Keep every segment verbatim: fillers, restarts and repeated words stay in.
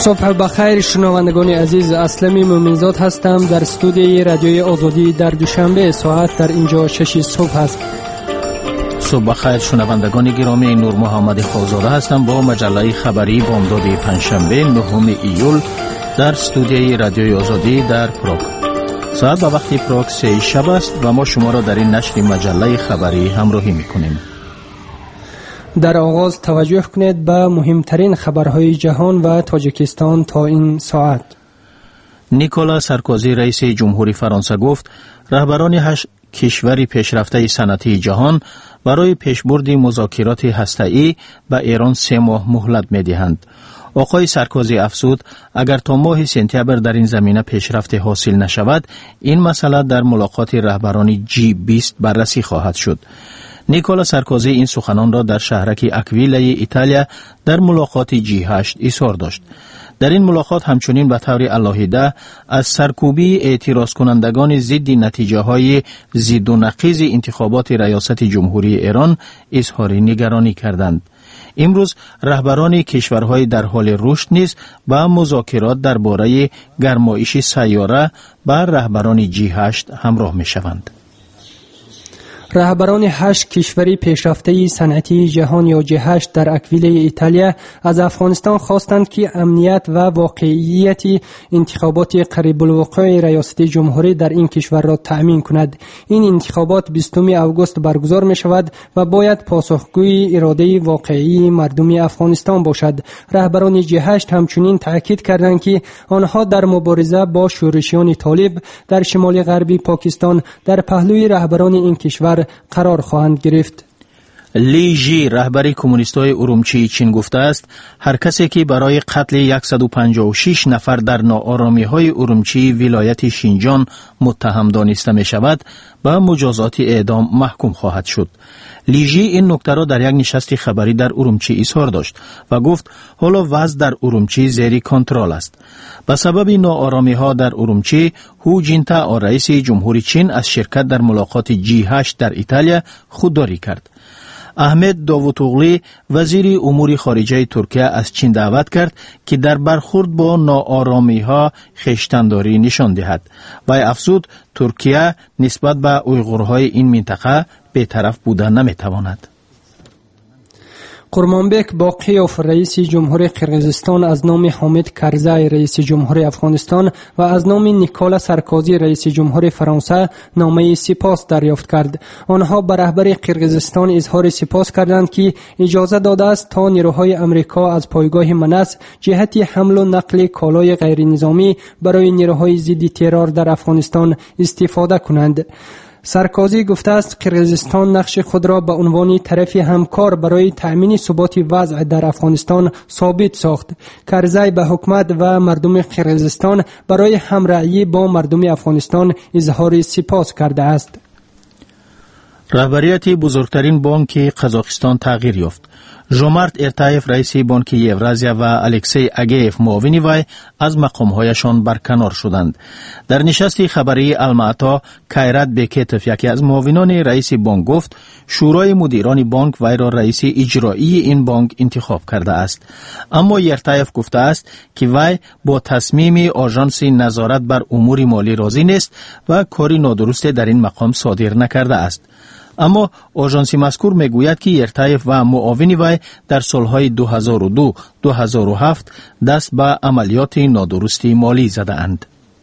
صبح بخیر شنوندگان عزیز، اسلمی مومنزاد هستم در استودیوی رادیوی آزادی در دوشنبه. ساعت در اینجا شش صبح است. صبح بخیر شنوندگان گرامی، نور محمد خوزاده هستم با مجله خبری بامداد پنجشنبه نهم ایول در استودیوی رادیوی آزادی در پراگ. ساعت به وقت پراگ سه شب است و ما شما را در این نشر مجله خبری همراهی می‌کنیم. در آغاز توجه کنید به مهمترین خبرهای جهان و تاجیکستان تا این ساعت. نیکولا سارکوزی رئیس جمهوری فرانسه گفت رهبران هشت کشور پیشرفته صنعتی جهان برای پیشبرد مذاکرات هسته‌ای به ایران سه ماه مهلت می‌دهند. آقای سارکوزی افزود اگر تا ماه سپتامبر در این زمینه پیشرفت حاصل نشود، این مسئله در ملاقات رهبران جی بیست بررسی خواهد شد. نیکولا سارکوزی این سخنان را در شهرک اکویله ایتالیا در ملاقات جی هشت اظهار داشت. در این ملاقات همچنین به طور علاهیده از سرکوبی اعتراض کنندگان ضد نتیجه های ضد و نقیض انتخابات ریاست جمهوری ایران اظهار نگرانی کردند. امروز رهبران کشورهای در حال رشد نیز با مذاکرات درباره گرمایش سیاره با رهبران جی هشت همراه می شوند. رهبران هشت کشوری پیشرفته صنعتی جهان یا جی هشت در اکویله ایتالیا از افغانستان خواستند که امنیت و واقعیت انتخابات قریب الوقوع ریاست جمهوری در این کشور را تأمین کند. این انتخابات بیستم آگوست برگزار می شود و باید پاسخگوی اراده واقعی مردم افغانستان باشد. رهبران جی هشت همچنین تأکید کردند که آنها در مبارزه با شورشیان طالب در شمال غربی پاکستان در پهلوی رهبران این کشور قرار خواهند گرفت. لی جی رهبر کمونیستای ارومچی چین گفته است هر کسی که برای قتل صد و پنجاه و شش نفر در ناآرامی‌های ارومچی ولایت شینجان متهم دانسته می شود به مجازات اعدام محکوم خواهد شد. لی جی این نکته را در یک نشست خبری در ارومچی اظهار داشت و گفت حالا وضع در ارومچی زیر کنترل است. به سبب ناآرامی‌ها در ارومچی، هو جینتا رئیس جمهوری چین از شرکت در ملاقات جی هشت در ایتالیا خودداری کرد. احمد داوودوغلی وزیر امور خارجه ترکیه از چین دعوت کرد که در برخورد با ناآرامی‌ها خویشتن‌داری نشان دهد و افزود ترکیه نسبت به اویغورهای این منطقه بی‌طرف بودن نمی‌تواند. قرمانبک باقیوف رئیس جمهوری قرقیزستان از نام حامد کرزای رئیس جمهوری افغانستان و از نام نیکولا سارکوزی رئیس جمهوری فرانسه نامه سپاس دریافت کرد. آنها به رهبر قرقیزستان اظهار سپاس کردند که اجازه داده است تا نیروهای امریکا از پایگاه منس جهت حمل و نقل کالای غیر نظامی برای نیروهای ضد ترور در افغانستان استفاده کنند. سارکوزی گفته است قرقیزستان نقش خود را به عنوان طرف همکار برای تأمین ثبات وضع در افغانستان ثابت ساخت. کرزای به حکومت و مردم قرقیزستان برای همراهی با مردم افغانستان اظهار سپاس کرده است. رهبریت بزرگترین بانک قزاقستان تغییر یافت. ژومارت ارتایف رئیس بانک یورازیا و الکسی اگیف معاون وی از مقامهایشان برکنار شدند. در نشست خبری المعطا کایرات بیکتف یکی از معاونان رئیس بانک گفت شورای مدیران بانک وی را رئیس اجرایی این بانک انتخاب کرده است. اما ارتایف گفته است که وی با تصمیم آژانس نظارت بر امور مالی راضی نیست و کاری نادرست در این مقام صادر نکرده است. اما آژانس مذکور میگوید که ارتایف و معاون وی در سالهای دو هزار و دو تا دو هزار و هفت دست به عملیات نادرستی مالی زده اند.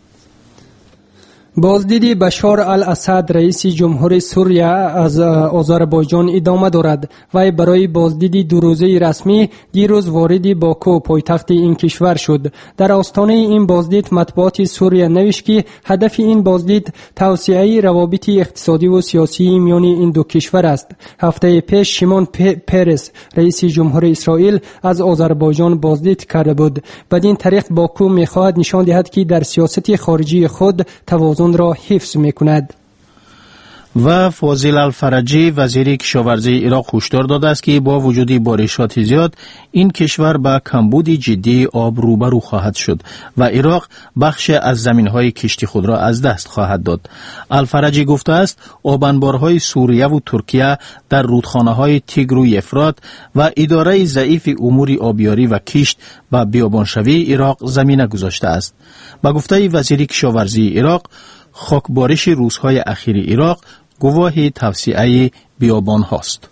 بازدید بشار الاسد رئیس جمهوری سوریه از آذربایجان ادامه دارد. وی برای بازدید دو روزه رسمی دیروز وارد باکو پایتخت این کشور شد. در آستانه این بازدید مطبوعات سوریه نوشت که هدف این بازدید توسعه روابط اقتصادی و سیاسی میان این دو کشور است. هفته پیش شیمون پرس رئیس جمهوری اسرائیل از آذربایجان بازدید کرده بود. بدین طریق باکو می‌خواهد نشان دهد که در سیاست خارجی خود توازن را حفظ می‌کند. و فاضل الفرجی وزیر کشاورزی عراق هشدار داده است که با وجود بارشات زیاد این کشور با کمبود جدی آب روبرو خواهد شد و عراق بخش از زمین‌های کشتی خود را از دست خواهد داد. الفرجی گفته است آب انبارهای سوریه و ترکیه در رودخانه‌های تیگر و افرات و اداره ضعیف امور آبیاری و کشت و بیابانشوی عراق زمینه گذاشته است. با گفته وزیر کشاورزی عراق، خاکبارش روزهای اخیر عراق گواه توسعه بیابان هاست.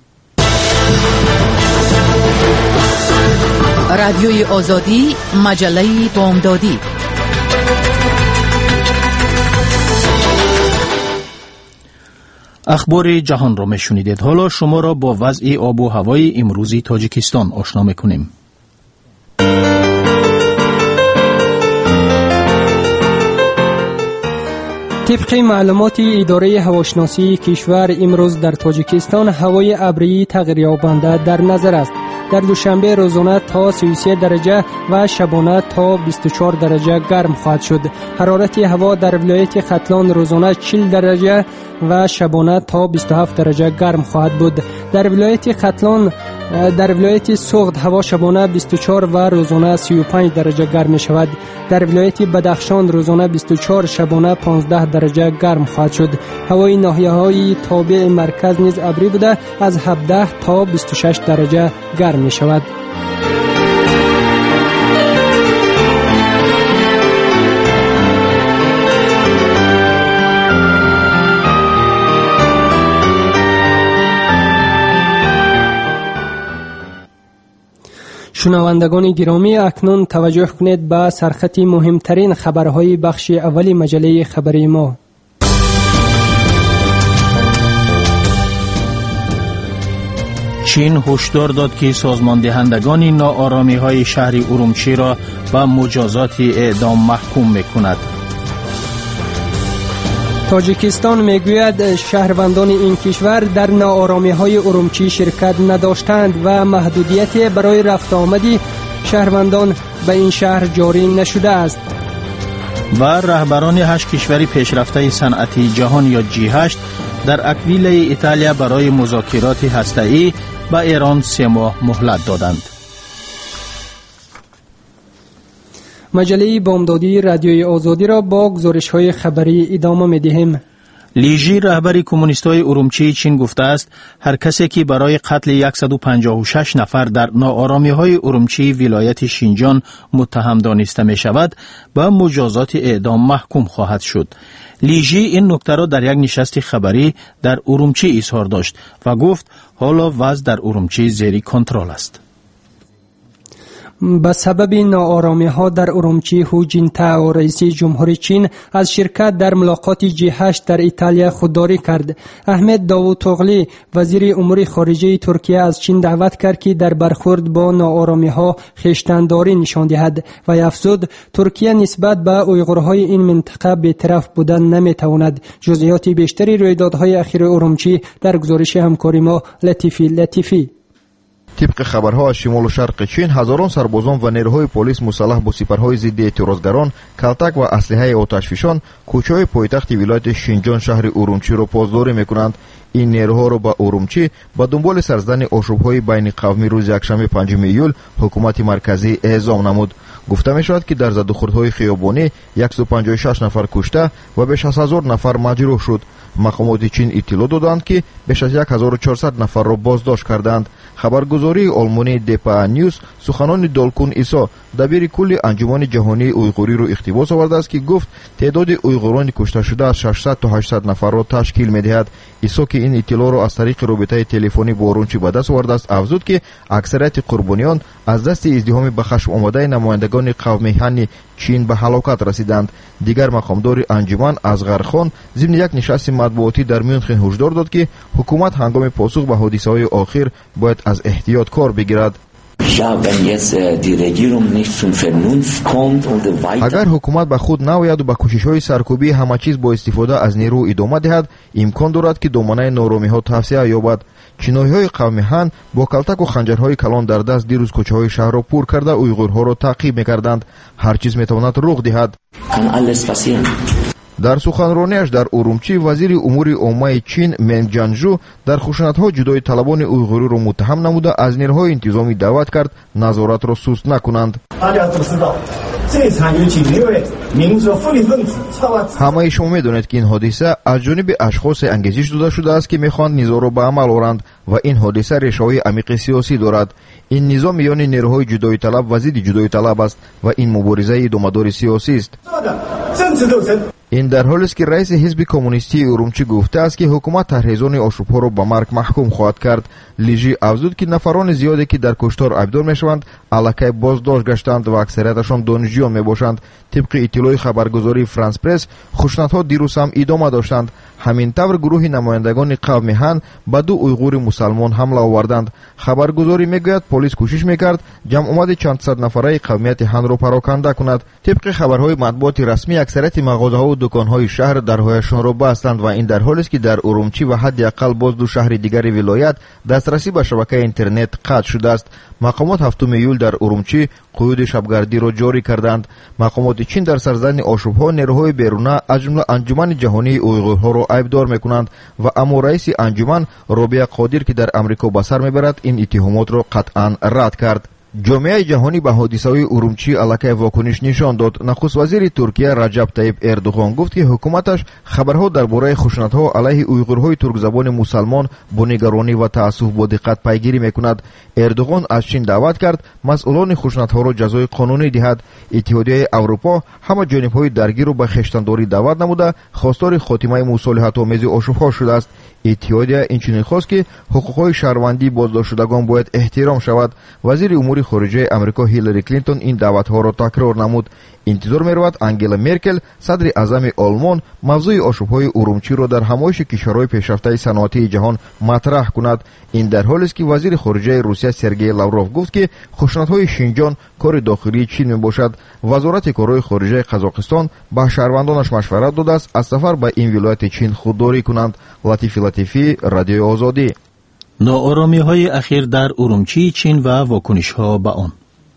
رادیوی آزادی، مجله بامدادی. اخبار جهان را میشنیدید. حالا شما را با وضع آب و هوای امروزی تاجیکستان آشنا میکنیم. طبق معلومات اداره هواشناسی کشور، امروز در تاجیکستان هوای ابری تغییر یابنده در نظر است. در دوشنبه روزانه تا سی و سه درجه و شبانه تا بیست و چهار درجه گرم خواهد شد. حرارت هوا در ولایت ختلان روزانه چهل درجه و شبانه تا بیست و هفت درجه گرم خواهد بود. در ولایت ختلان در ولایت سوغد هوا شبانه بیست و چهار و روزانه سی و پنج درجه گرم می شود. در ولایت بدخشان روزانه بیست و چهار، شبانه پانزده درجه گرم خواهد شد. هوای ناحیه‌های تابع مرکز نیز ابری بوده، از هفده تا بیست و شش درجه گرم می شود. شنوندگان گرامی، اکنون توجه کنید به سرخط مهمترین خبرهای بخش اولی مجله خبری ما. چین هشدار داد که سازمان دهندگان ناآرامی های شهر ارومچی را به مجازات اعدام محکوم میکند. تاجیکستان میگوید شهروندان این کشور در ناآرامی های ارومچی شرکت نداشتند و محدودیت برای رفت آمدی شهروندان به این شهر جاری نشده است. و رهبران هشت کشور پیشرفته صنعتی جهان یا جی هشت در اکویل ایتالیا برای مذاکرات هسته‌ای به ایران سه ماه مهلت دادند. مجله بامدادی رادیوی آزادی را با گزارش‌های خبری ادامه می‌دهیم. لیژی رهبر کمونیست‌های ارومچی چین گفته است هر کسی که برای قتل صد و پنجاه و شش نفر در ناآرامی‌های ارومچی ولایت شینجان متهم دانسته می‌شود به مجازات اعدام محکوم خواهد شد. لیژی این نکته را در یک نشست خبری در ارومچی اظهار داشت و گفت حالا وضع در ارومچی زیر کنترل است. به سبب ناآرامی ها در ارومچی، هو جینتائو رئیس جمهوری چین از شرکت در ملاقات جی هشت در ایتالیا خودداری کرد. احمد داوودوغلی وزیر امور خارجه ترکیه از چین دعوت کرد که در برخورد با ناآرامی ها خویشتنداری نشان دهد و افزود ترکیه نسبت به اویغورهای این منطقه بی‌طرف بودن نمیتواند. جزئیات بیشتری رویدادهای اخیر ارومچی در گزارش همکاری ما لطیفی لطیفی. طبق خبرها از شمال و شرق چین، هزاران سربازان و نیروهای پلیس مسلح با سپرهای ضد اعتراضگران، کلتک و اسلحه آتشفشان کوچه‌های پایتخت ولایت شینجان شهر ارومچی را پاسداری می‌کنند. این نیروها را به ارومچی با دنبال سرزدن آشوب‌های بین قومی روز یکشنبه پنجم ایول حکومت مرکزی اعزام نمود. گفته می شود که در زد و خوردهای خیابانی صد و پنجاه و شش نفر کشته و بیش از هزار نفر مجروح شد. مقامات چین اطلاع دادند که بیش از هزار و چهارصد نفر را بازداشت کردند. خبرگزاری آلمانی دپا نیوز سخنان دالکون ایسا دبیر کل انجمن جهانی اویغوری را اقتباس آورده است که گفت تعداد اویغوران کشته شده از ششصد تا هشتصد نفر را تشکیل می‌دهد. ایسا که این اطلاع را از طریق رابطه تلفنی با ارومچی به دست آورده است، افزود که اکثریت قربانیان از دست ازدحام به خشم آمده نمایندگان قوم میهن چین به هلاکت رسیدند. دیگر مقامدار انجمن ازغر خان ضمن یک نشست مطبوعاتی در میونخ هشدار داد که حکومت هنگام پاسخ به حادثه‌های آخر باید از احتیاط کار بگیرد. اگر حکومت به خود ناید و به کوشش‌های سرکوبی همه چیز با استفاده از نیرو ادامه دهد، امکان دارد که دامنه نارامی‌ها توسعه یابد. چینایی‌های قوم هن با کلتک و خنجرهای کلان در دست دیروز کوچه‌های شهر را پر کرده اویغورها را تعقیب می‌کردند. هر چیز می‌تواند رخ دهد. дар суханронияш дар урумчӣ вазири умури оммаи чин Мен Ҷанжу дар хушунатҳо ҷудои талабони уйғуриро муттаҳам намуда аз нерӯҳои интизомӣ даъват кард назоратро суст накунанд. ҳамаи шумо медонед ки ин ҳодиса аз ҷониби ашхосе ангезиш дода шудааст ки мехоҳанд низоъро ба амал оранд ва ин ҳодиса решаваи амиқи сиёсӣ дорад. ин низом миёни нерӯҳои ҷудоиталаб ва зидди ҷудоиталаб аст ва ин муборизаи идомадори сиёсист. ин дар ҳолест ки раиси ҳизби коммунистии урумчӣ гуфтааст ки ҳукумат тарҳрезони ошӯбҳоро ба марг маҳкум хоҳад кард. лижӣ афзуд ки нафарони зиёде ки дар куштор айбдор мешаванд аллакай боздошт гаштанд ва аксарияташон донишҷӯён мебошанд. тибқи иттилои хабаргузории франс пресс хушунатҳо дирӯз ҳам идома доштанд. ҳамин тавр гурӯҳи намояндагони қавми ҳан ба ду уйғури мусалмон ҳамла оварданд. хабаргузорӣ мегӯяд полис кӯшиш мекард ҷамъомади чандсад нафараи қавмияти ҳанро пароканда кунад. тибқи хабарҳои матбуоти расмӣ аксарияти мағозаҳоу дуконҳои шаҳр дарҳояшонро бастанд ва ин дар ҳолест ки дар урумчӣ ва ҳадди аққал боз ду шаҳри дигари вилоят дастрасӣ ба шабакаи интернет қатъ шудааст. мақомот ҳафтуми июл дар урумчӣ қуюди шабгардиро ҷорӣ карданд. мақомоти чин дар сарзамини ошӯбҳо нерӯҳои беруна аз ҷумла анҷумани ҷаҳонии уйғурҳоро айбдор мекунанд ва аммо раиси анҷуман Робия Қодир ки дар амрико ба сар мебарад ин иттиҳомотро қатъан рад кард. ҷомеаи ҷаҳонӣ ба ҳодисаҳои урумчӣ аллакай вокуниш нишон дод. нахуст вазири Туркия Раҷаб Таyyib Эрдуғон гуфт ки ҳукуматаш хабарҳо дар бораи хушунатҳо алайҳи уйғурҳои туркзабони мусалмон бо нигаронӣ ва таассуф бо диққат пайгирӣ мекунад. Эрдуғон аз чин даъват кард масъулони хушунатҳоро ҷазои қонунӣ диҳад. иттиҳодияи Аврупо ҳама ҷонибҳои даргирро ба хештандорӣ даъват намуда хостори хотимаи мусолиҳатомези ошӯбҳо шудааст. иттиҳодия инчунин хост ки ҳуқуқҳои шаҳрвандии боздоштшудагон бояд эҳтиром шавад. вазири умури хориҷаи Амрико Ҳиллари Клинтон ин даъватҳоро такрор намуд. интизор меравад Ангела Меркел садри аъзами Олмон мавзӯи ошӯбҳои урумчиро дар ҳамоиши кишварҳои пешрафтаи саноатии ҷаҳон матраҳ кунад. ин дар ҳолест ки вазири хориҷаи Русия Сергей Лавров гуфт ки хушунатҳои Шинҷон кори дохилии Чин мебошад. вазорати корҳои хориҷаи Қазоқистон ба шаҳрвандонаш машварат додааст аз сафар ба ин вилояти Чин худдорӣ кунанд. Латифи Латифӣ, Радиои Озодӣ. ناآرامی‌های اخیر در ارومچی چین و واکنش‌ها به آن.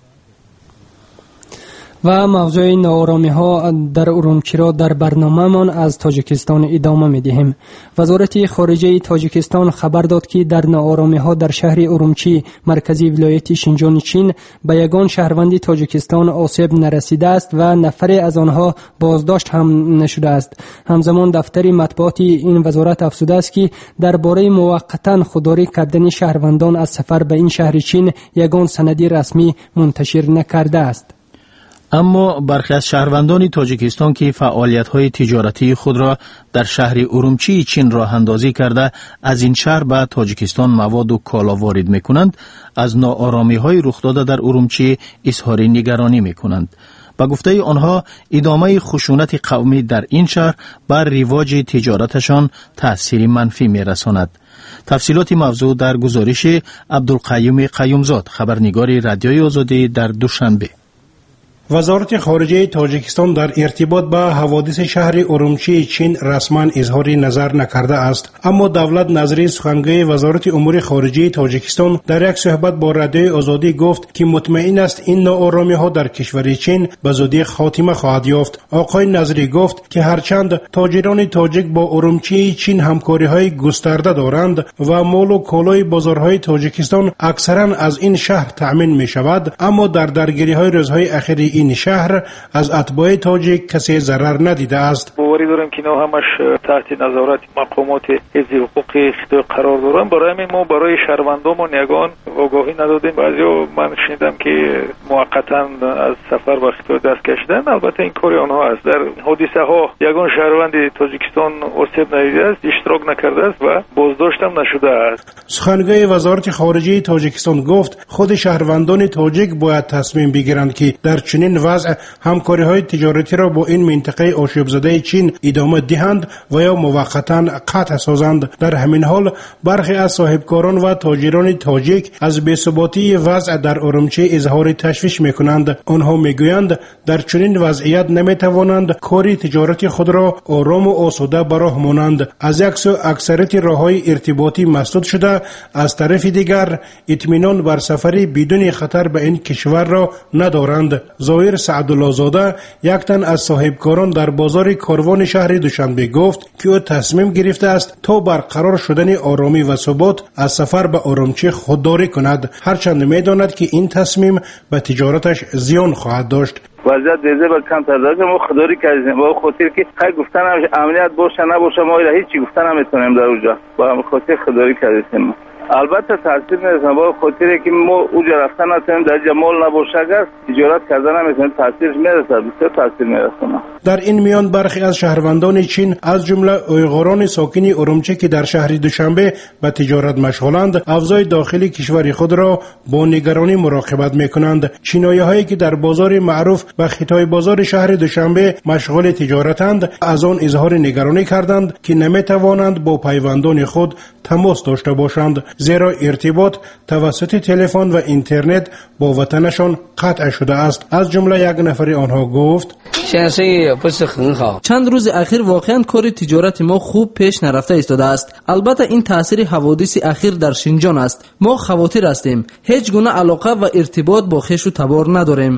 و موضوع ناآرامی ها در ارومچی را در برنامه‌مان از تاجیکستان ادامه می‌دهیم. وزارت خارجه تاجیکستان خبر داد که در ناآرامی ها در شهر ارومچی مرکزی ولایت شینجان چین به یگان شهروند تاجیکستان آسیب نرسیده است و نفری از آنها بازداشت هم نشده است. همزمان دفتر مطبوعات این وزارت افزوده است که درباره موقتا خودداری کردن شهروندان از سفر به این شهر چین یگان سندی رسمی منتشر نکرده است. اما برخی از شهروندان تاجیکستان که فعالیت‌های تجارتی خود را در شهر ارومچی چین راه اندازی کرده از این شهر به تاجیکستان مواد و کالا وارد می‌کنند، از ناآرامی‌های رخ داده در ارومچی اظهار نگرانی می‌کنند. با گفته آنها ادامه خشونت قومی در این شهر بر رواج تجارتشان تأثیر منفی می‌رساند. تفصیلات موضوع در گزارش عبدالقیوم قیومزاد، خبرنگار رادیوی آزادی در دوشنبه. وزارت خارجه تاجیکستان در ارتباط با حوادث شهر ارومچی چین رسما اظهار نظر نکرده است، اما دولت نظری سخنگوی وزارت امور خارجه تاجیکستان در یک صحبت با رادیوی آزادی گفت که مطمئن است این ناآرامی ها در کشور چین به زودی خاتمه خواهد یافت. آقای نظری گفت که هرچند تاجران تاجیک با ارومچی چین همکاری های گسترده دارند و مال و کالای بازارهای تاجیکستان اکثرا از این شهر تامین می شود، اما در درگیری های روزهای اخیر این شهر از اتباع تاجیک کسی ضرر ندیده است. باوری دارم که اینا همش تحت نظارت مقامات حفظ حقوق خود قرار دارن. برای همین ما برای شهروندامون یگان آگاهی ندادیم. بعضیا من شنیدم که موقتا از سفر به خطر دست کشیدن. البته این کاری آنها است. در حادثه ها یگان شهروند تاجیکستان آسیب ندیده است، اشتراک نکرده است و بازداشت هم نشده است. سخنگوی وزارت خارجه تاجیکستان گفت خود شهروندان تاجیک باید تصمیم بگیرند که در چنین وضع همکاری های تجارتی را با این منطقه آشوب زده چین ادامه دهند و یا موقتا قطع سازند. در همین حال برخی از صاحبکاران و تاجران تاجیک از بی‌ثباتی وضع در ارومچی اظهار تشویش تشویش میکنند. آنها میگویند در چنین وضعیت نمیتوانند کاری تجارتی خود را آرام و آسوده به راه مانند. از یک سو اکثریت راههای ارتباطی مسدود شده، از طرف دیگر اطمینان بر سفری بدون خطر به این کشور را ندارند. ظاهر سعدالله زاده، یک تن از صاحبکاران در بازار کاروان شهر دوشنبه گفت که او تصمیم گرفته است تا برقرار شدن آرامی و ثبات از سفر به آرامچی خودداری کند، هرچند میداند که این تصمیم به تجارتش زیان خواهد داشت. وضعیت دیزه با کم ترداشت ما خودداری کردیم با خاطر که خیلی گفتن هم امنیت باشه نباشه ما هیچی گفتن نمیتونیم در اونجا با هم خاطر خودداری کردیم. البته تاثیر نمیزنه با خاطر که ما اونجا رفتن نتونیم در جمال نباشه اگر تجارت کردن نمیتونیم تاثیرش میرسه، بسیار تاثیر میرسه. در این میان برخی از شهروندان چین از جمله اویغوران ساکن ارومچی که در شهر دوشنبه به تجارت مشغولند افزای داخلی کشور خود را با نگرانی مراقبت میکنند. چینایی هایی که در بازار معروف به خیتای بازار شهر دوشنبه مشغول تجارتند از آن اظهار نگرانی کردند که نمیتوانند با پیوندان خود تماس داشته باشند، زیرا ارتباط توسط تلفن و اینترنت با وطنشان قطع شده است. از جمله یک نفر آنها گفت چند روز اخیر واقعا کار تجارت ما خوب پیش نرفته ایستاده است. البته این تاثیر حوادث اخیر در شینجان است. ما خواطر هستیم، هیچ گونه علاقه و ارتباط با خویش و تبار نداریم.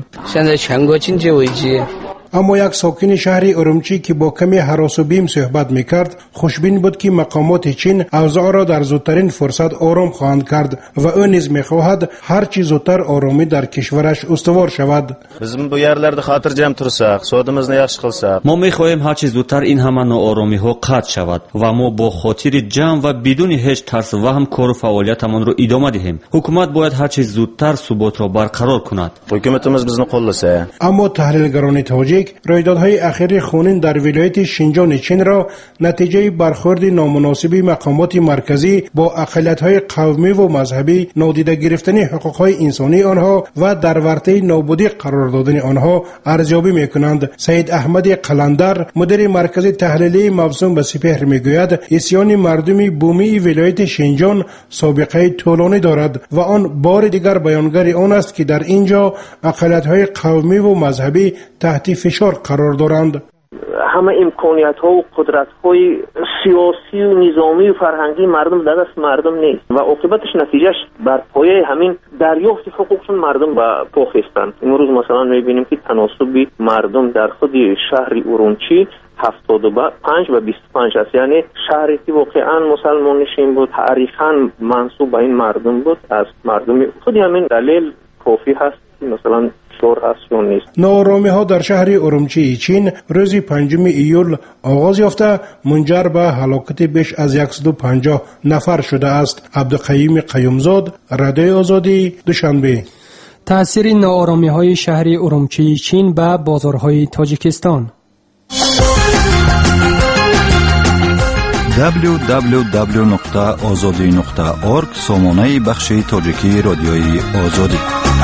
اما یک ساکن شهر ارومچی که با کمی هراس و بیم صحبت میکرد خوشبین بود که مقامات چین اوضاع را در زودترین فرصت آرام خواهند کرد و او نیز میخواهد هر چی زودتر آرامی در کشورش استوار شود. Bizim bu yerlerde xotirjam tursak, sodimizni yaxshi qilsak. ما میخواهیم هر چی زودتر این همه ناآرامی ها قطع شود و ما با خاطر جمع و بدون هیچ ترس و هم کار و فعالیتمان را ادامه دهیم. حکومت باید هر چی زودتر ثبات را برقرار کند. Hukumatimiz bizni qo'llasa. اما تحلیلگران تاجیک رویدادهای اخیر خونین در ولایت شینجان چین را نتیجه برخورد نامناسب مقامات مرکزی با اقلیت‌های قومی و مذهبی، نادیده گرفتن حقوق‌های انسانی آنها و در ورطه نابودی قرار دادن آنها ارزیابی می‌کنند. سید احمد قلندر، مدیر مرکز تحلیلی مبسوم به سپهر میگوید اسیان مردم بومی ولایت شینجان سابقه طولانی دارد و آن بار دیگر بیانگر آن است که در اینجا اقلیت‌های قومی و مذهبی تحت فشار قرار دارند. همه امکانیت ها و قدرت های سیاسی و نظامی و فرهنگی مردم در دست مردم نیست و عاقبتش نتیجهش بر پایه همین دریافت حقوقشون مردم به پا خستند. امروز مثلا میبینیم که تناسب مردم در خود شهر ارومچی هفتاد و پنج و بیست و پنج است، یعنی شهری که واقعا مسلمان نشین بود، تاریخا منسوب به این مردم بود، از مردم خود همین دلیل کافی هست مثلا ناآرامی ها در شهر ارومچی چین روز پنجم ایول آغاز یافته منجر به هلاکت بیش از صد و پنجاه نفر شده است. عبدالقیوم قیومزاد، رادیوی آزادی، دوشنبه. تأثیر ناآرامی های شهر ارومچی چین به بازارهای تاجیکستان. دبلیو دبلیو دبلیو نقطه آزادی نقطه اورگ سامانه بخش تاجیکی رادیوی آزادی.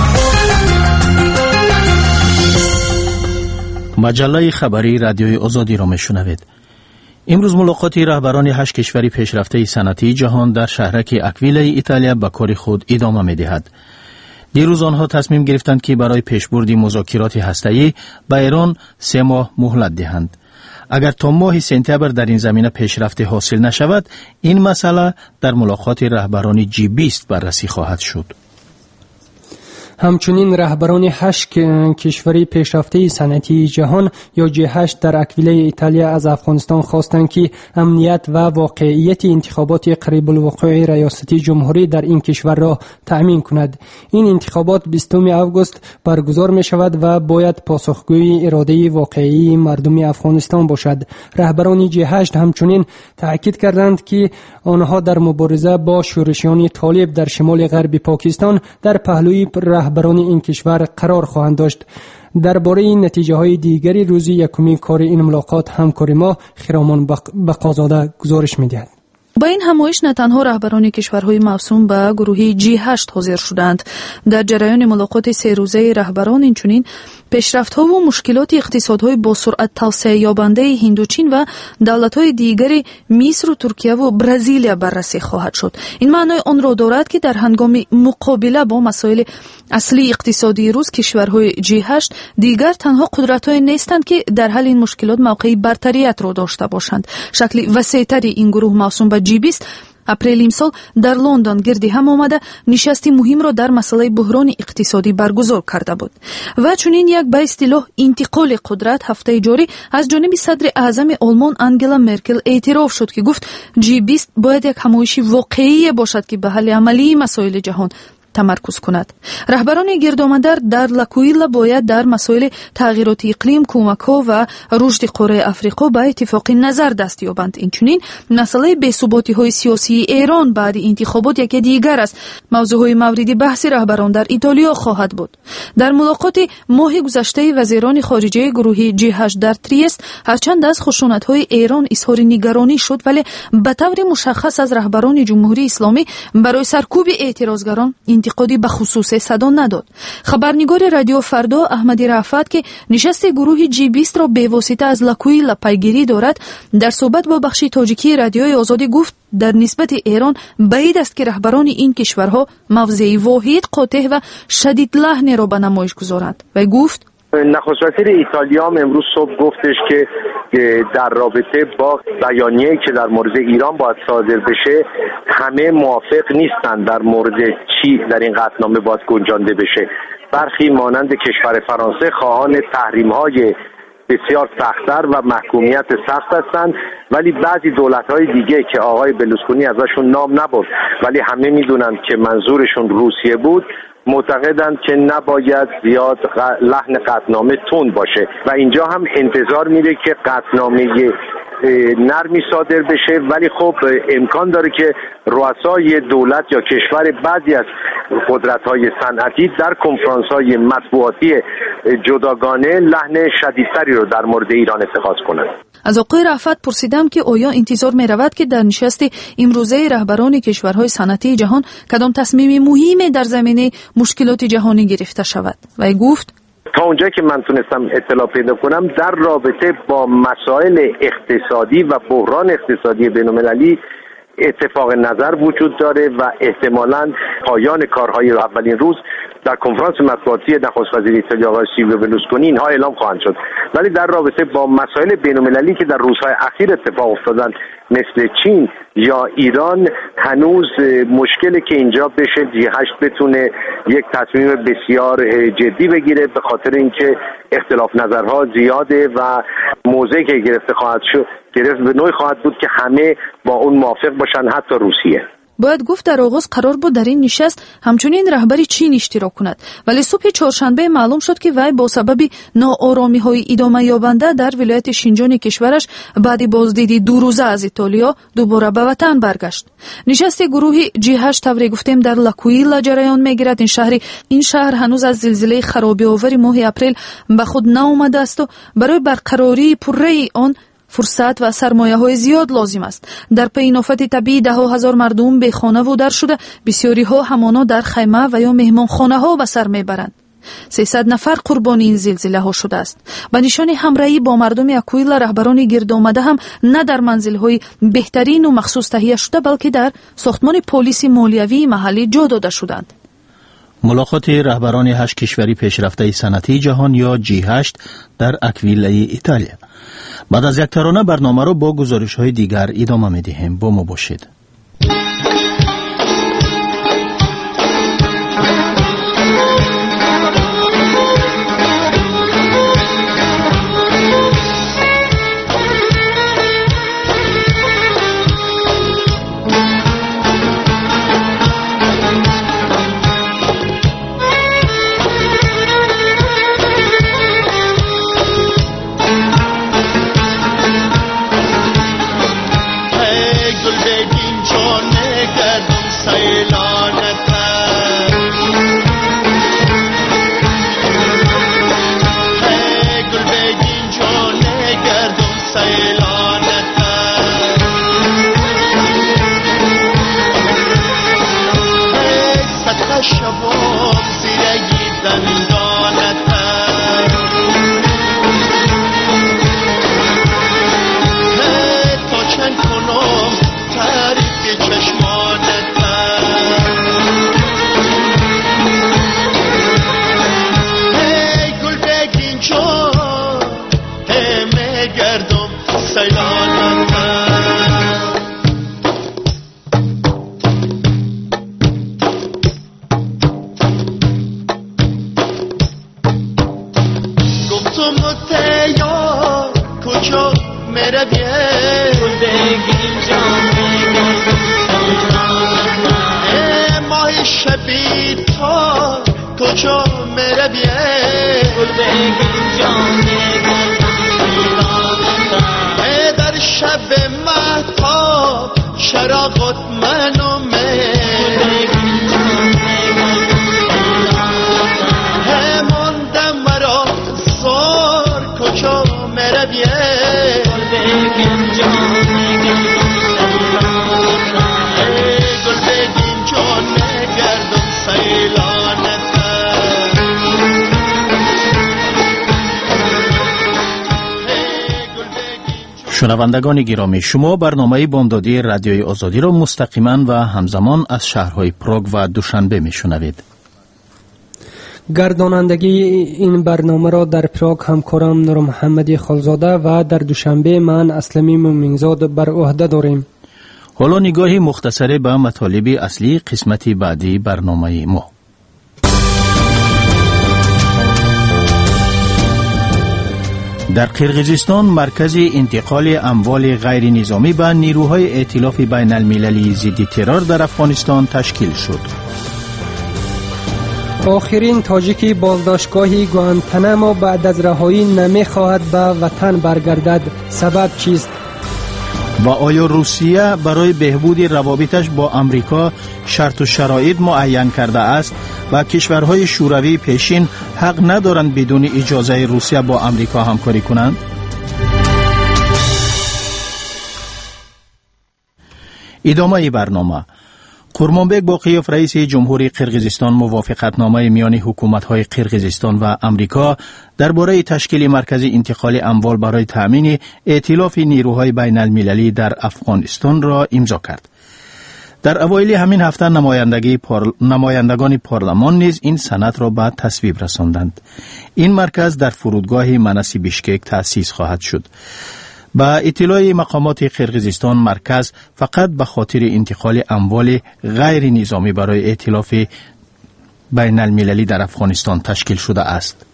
مجله خبری رادیوی آزادی را میشنوید. امروز ملاقات رهبران هشت کشور پیشرفته صنعتی جهان در شهرک اکویله ایتالیا به کار خود ادامه می‌دهد. دیروز آنها تصمیم گرفتند که برای پیشبرد مذاکرات هسته‌ای به ایران سه ماه مهلت دهند. اگر تا ماه سپتامبر در این زمینه پیشرفت حاصل نشود، این مسئله در ملاقات رهبران جی بیست بررسی خواهد شد. همچنین رهبران هشت کشور پیشرفته صنعتی جهان یا جی هشت در اکویله ایتالیا از افغانستان خواستند که امنیت و واقعیت انتخابات قریب الوقوع ریاستی جمهوری در این کشور را تأمین کند. این انتخابات بیستم آگوست برگزار می شود و باید پاسخگوی اراده واقعی مردم افغانستان باشد. رهبران جی هشت همچنین تاکید کردند که آنها در مبارزه با شورشیان طالب در شمال غرب پاکستان در پهلوی رهبران این کشور قرار خواهند داشت. درباره این نتیجه های دیگری روز یکمین کار این ملاقات همکار ما خرامان بقازاده گزارش می‌دهد. با این همایش نه تنها رهبران کشورهای موسوم به گروه جی هشت حاضر شدند. در جریان ملاقات سه روزه رهبران اینچنین پیشرفت‌ها و مشکلات اقتصادهای با سرعت توسعه یابنده هندوچین و دولت‌های دیگر مصر و ترکیه و برزیلیا بررسی خواهد شد. این معنای آن را دارد که در هنگام مقابله با مسائل اصلی اقتصادی روز کشورهای جی هشت دیگر تنها قدرت‌های نیستند که در حل این مشکلات موقعی برتریت را داشته باشند. شکل وسیع‌تری این گروه موسوم به جی بیست اپریل امسال در لندن گردی هم آمده نشستی مهم را در مسئله بحران اقتصادی برگزار کرده بود و چنین یک به اصطلاح انتقال قدرت هفته جاری از جانب صدر اعظم آلمان انگلا مرکل اعتراف شد که گفت جی بیست باید یک همایش واقعی باشد که به حل عملی مسائل جهان تمرکز کند. رهبران گردآمده در لاکویلا باید در مسائل تغییرات اقلیم، کمک‌ها و رشد قاره افریقا به اتفاق نظر دست یابند. اینچنین مسئله بی‌ثباتی‌های سیاسی ایران بعد انتخابات یکی دیگر است. موضوعهای مورد بحث رهبران در ایتالیا خواهد بود. در ملاقات ماه گذشته وزیران خارجه گروه جی هشت در تریست هرچند از خشونت‌های ایران اظهار نگرانی شد ولی به طور مشخص از رهبران جمهوری اسلامی برای سرکوب اعتراضگران انتقادی به خصوص صدا نداد. خبرنگار رادیو فردا احمدی رفعت که نشست گروه جی بیست را به واسطه از لاکویلا پیگیری دارد در صحبت با بخش تاجیکی رادیوی آزادی گفت در نسبت ایران بعید است که رهبران این کشورها موضع واحد قاطع و شدید لحن را به نمایش گذارند و گفت نخست وزیر ایتالیا هم امروز صبح گفتش که در رابطه با بیانیه‌ای که در مورد ایران باید صادر بشه همه موافق نیستند در مورد چی در این قطعنامه باید گنجانده بشه. برخی مانند کشور فرانسه خواهان تحریم‌های بسیار سخت‌تر و محکومیت سخت هستند، ولی بعضی دولت‌های دیگه که آقای بلوسکونی ازشون نام نبرد ولی همه میدونند که منظورشون روسیه بود معتقدند که نباید زیاد لحن قطعنامه تند باشه و اینجا هم انتظار میره که قطعنامه نرمی صادر بشه، ولی خب امکان داره که رؤسای دولت یا کشور بعضی از قدرت‌های صنعتی در کنفرانس‌های مطبوعاتی جداگانه لحن شدیدتری رو در مورد ایران اتخاذ کنند. از آقای رفعت پرسیدم که آیا انتظار می رود که در نشست امروزه رهبران کشورهای صنعتی جهان کدام تصمیم مهمی در زمینه مشکلات جهانی گرفته شود و گفت تا اونجا که من تونستم اطلاع پیدا کنم در رابطه با مسائل اقتصادی و بحران اقتصادی بین‌المللی اتفاق نظر وجود داره و احتمالاً پایان کارهای اولین روز در کنفرانس مطبوعاتی نخست وزیر ایتالیا آقای سیلویو برلوسکونی اینها اعلام خواهند شد، ولی در رابطه با مسائل بین‌المللی که در روزهای اخیر اتفاق افتادن مثل چین یا ایران هنوز مشکلی که اینجا بشه جی هشت بتونه یک تصمیم بسیار جدی بگیره، به خاطر اینکه اختلاف نظرها زیاده و موضعی که گرفته خواهد شد گرفت به نوعی خواهد بود که همه با اون موافق باشن، حتی روسیه. باید گفت در آغاز قرار بود در این نشست همچنین رهبری چین اشتراک کند، ولی صبح چهارشنبه معلوم شد که وی با سبب ناآرامی‌های ادامه یابنده در ولایت شینجان کشورش بعد بازدید دو روزه از ایتالیا دوباره به وطن برگشت. نشست گروه جی هشت طوری گفتیم در لاکویلا جریان می‌گیرد. این شهر این شهر هنوز از زلزله خرابی‌آور ماه اپریل به خود ناآمده است و برای برقراری پره‌ای آن فرصت و سرمایه‌های زیاد لازم است. در پی آفت طبیعی ده ها هزار مردم به خانه و در شده، بسیاری ها همانا در خیمه و یا مهمانخانه ها به سر میبرند. سیصد نفر قربان این زلزله ها شده است. به نشان همراهی با مردم اکویلا رهبران گرد آمده هم نه در منزل های بهترین و مخصوص تهیه شده بلکه در ساختمان پلیس مالیوی محلی جا داده شدند. ملاقات رهبران هشت کشوری پیشرفته صنعتی جهان یا جی هشت در اکویلا ایتالیا. بعد از یک ترانه برنامه رو با گزارش های دیگر ادامه می دهیم. با ما باشید. Hey, good baby. شنوندگان گرامی، شما برنامه بامدادی رادیوی آزادی را مستقیما و همزمان از شهرهای پراگ و دوشنبه میشنوید. گردانندگی این برنامه را در پراگ همکارم نور محمدی خالزاده و در دوشنبه من اسلمی مومنزاد بر عهده داریم. حالا نگاهی مختصری به مطالب اصلی قسمت بعدی برنامه ما. در قرقیزستان مرکز انتقال اموال غیر نظامی به نیروهای ائتلاف بین المللی ضد ترور در افغانستان تشکیل شد. آخرین تاجیکی بازداشتگاه گوانتانامو بعد از رهایی نمی خواهد به وطن برگردد. سبب چیست؟ و آیا روسیه برای بهبود روابطش با امریکا شرط و شرایط معین کرده است و کشورهای شوروی پیشین حق ندارند بدون اجازه روسیه با امریکا همکاری کنند؟ ادامه برنامه. قرمانبک باقیوف رئیس جمهوری قرقیزستان موافقتنامه میان حکومت‌های قرقیزستان و امریکا درباره تشکیل مرکز انتقال اموال برای تأمین ائتلاف نیروهای بین المللی در افغانستان را امضا کرد. در اوایل همین هفته نمایندگی پارل... نمایندگان پارلمان نیز این سند را به تصویب رساندند. این مرکز در فرودگاه مناسی بیشکک تأسیس خواهد شد. با اطلاع مقامات قرقیزستان، مرکز فقط به خاطر انتقال اموال غیر نظامی برای ائتلاف بین المللی در افغانستان تشکیل شده است.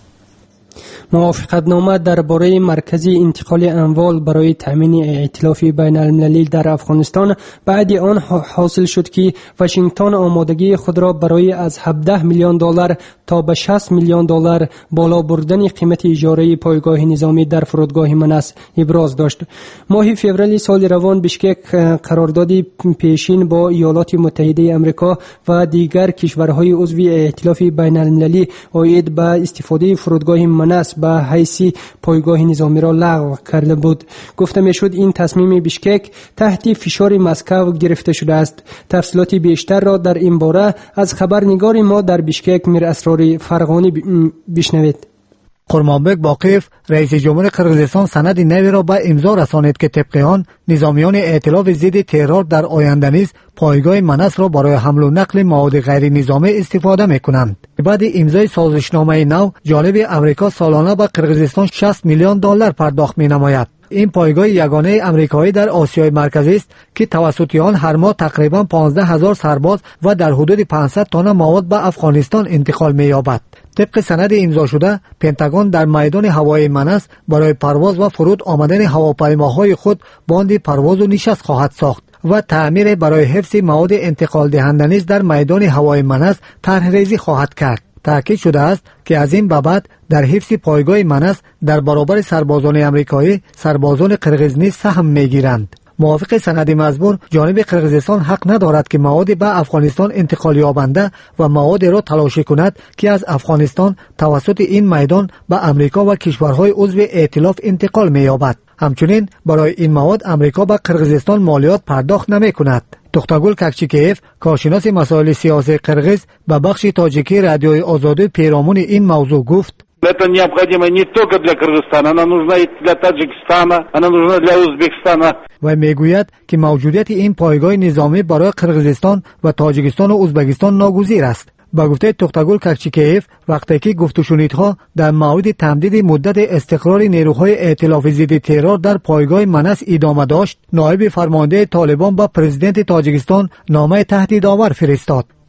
موافقتنامه درباره مرکز انتقال اموال برای تامین ائتلاف بین المللی در افغانستان بعد آن حاصل شد که واشنگتن آمادگی خود را برای از هفده میلیون دلار تا به شصت میلیون دلار بالا بردن قیمت اجاره پایگاه نظامی در فرودگاه مناس ابراز داشت. ماه فوریه سال روان بیشکک قراردادی پیشین با ایالات متحده آمریکا و دیگر کشورهای عضو ائتلاف بین المللی عاید به استفاده فرودگاه مناس به حیث پایگاه نظامی را لغو کرده بود. گفته میشد این تصمیم بیشکک تحت فشار مسکو گرفته شده است. تفصیلات بیشتر را در این باره از خبرنگار ما در بیشکک میر اسرار فرغانی بشنوید. قرمانبک باقیف رئیس جمهور قرقیزستان سند نوی را به امضا رسانید که طبق آن نظامیان ائتلاف ضد ترور در آینده نیز پایگاه مناس را برای حمل و نقل مواد غیر نظامی استفاده می‌کنند. بعد امضای سازشنامه نو، جانب امریکا سالانه به قرقیزستان شصت میلیون دلار پرداخت می‌نماید. این پایگاه یگانه امریکایی در آسیای مرکزی است که توسط آن هر ماه تقریبا پانزده هزار سرباز و در حدود پانصد تن مواد به افغانستان انتقال می‌یابد. طبق سند امضا شده، پنتاگون در میدان هوایی مناس برای پرواز و فرود آمدن هواپیماهای خود باند پرواز و نشست خواهد ساخت و تعمیر برای حفظ مواد انتقال دهنده نیز در میدان هوایی مناس طرح‌ریزی خواهد کرد. تاکید شده است که از این بابت در حفظ پایگاه مناس در برابر سربازان امریکایی، سربازان قرقیز نیز سهم می‌گیرند. موافق سند مزبور، جانب قرقیزستان حق ندارد که مواد به افغانستان انتقال یابنده و مواد را تلاشی کند که از افغانستان توسط این میدان به امریکا و کشورهای عضو ائتلاف انتقال می‌یابد. همچنین برای این مواد امریکا به قرقیزستان مالیات پرداخت نمی‌کند. توختاگل کاکچیکیف، کارشناس مسائل سیاسی قرقیز، به بخش تاجیکی رادیوی آزادی پیرامون این موضوع گفت: Это необходимо не только для Кыргызстана, она нужна и для Таджикистана, она нужна для Узбекистана. و میگوید که موجودیت این پایگاه نظامی برای قرقیزستان و تاجیکستان و ازبکستان ناگزیر است. با گفته توختاگل کاکچیکیف، وقتی که گفت و شنیدها در مورد تمدید مدت استقرار نیروهای ائتلاف ضد ترور در پایگاه مناس ادامه داشت، نایب فرمانده طالبان با پرزیدنت تاجیکستان نامه تهدیدآور فرستاد.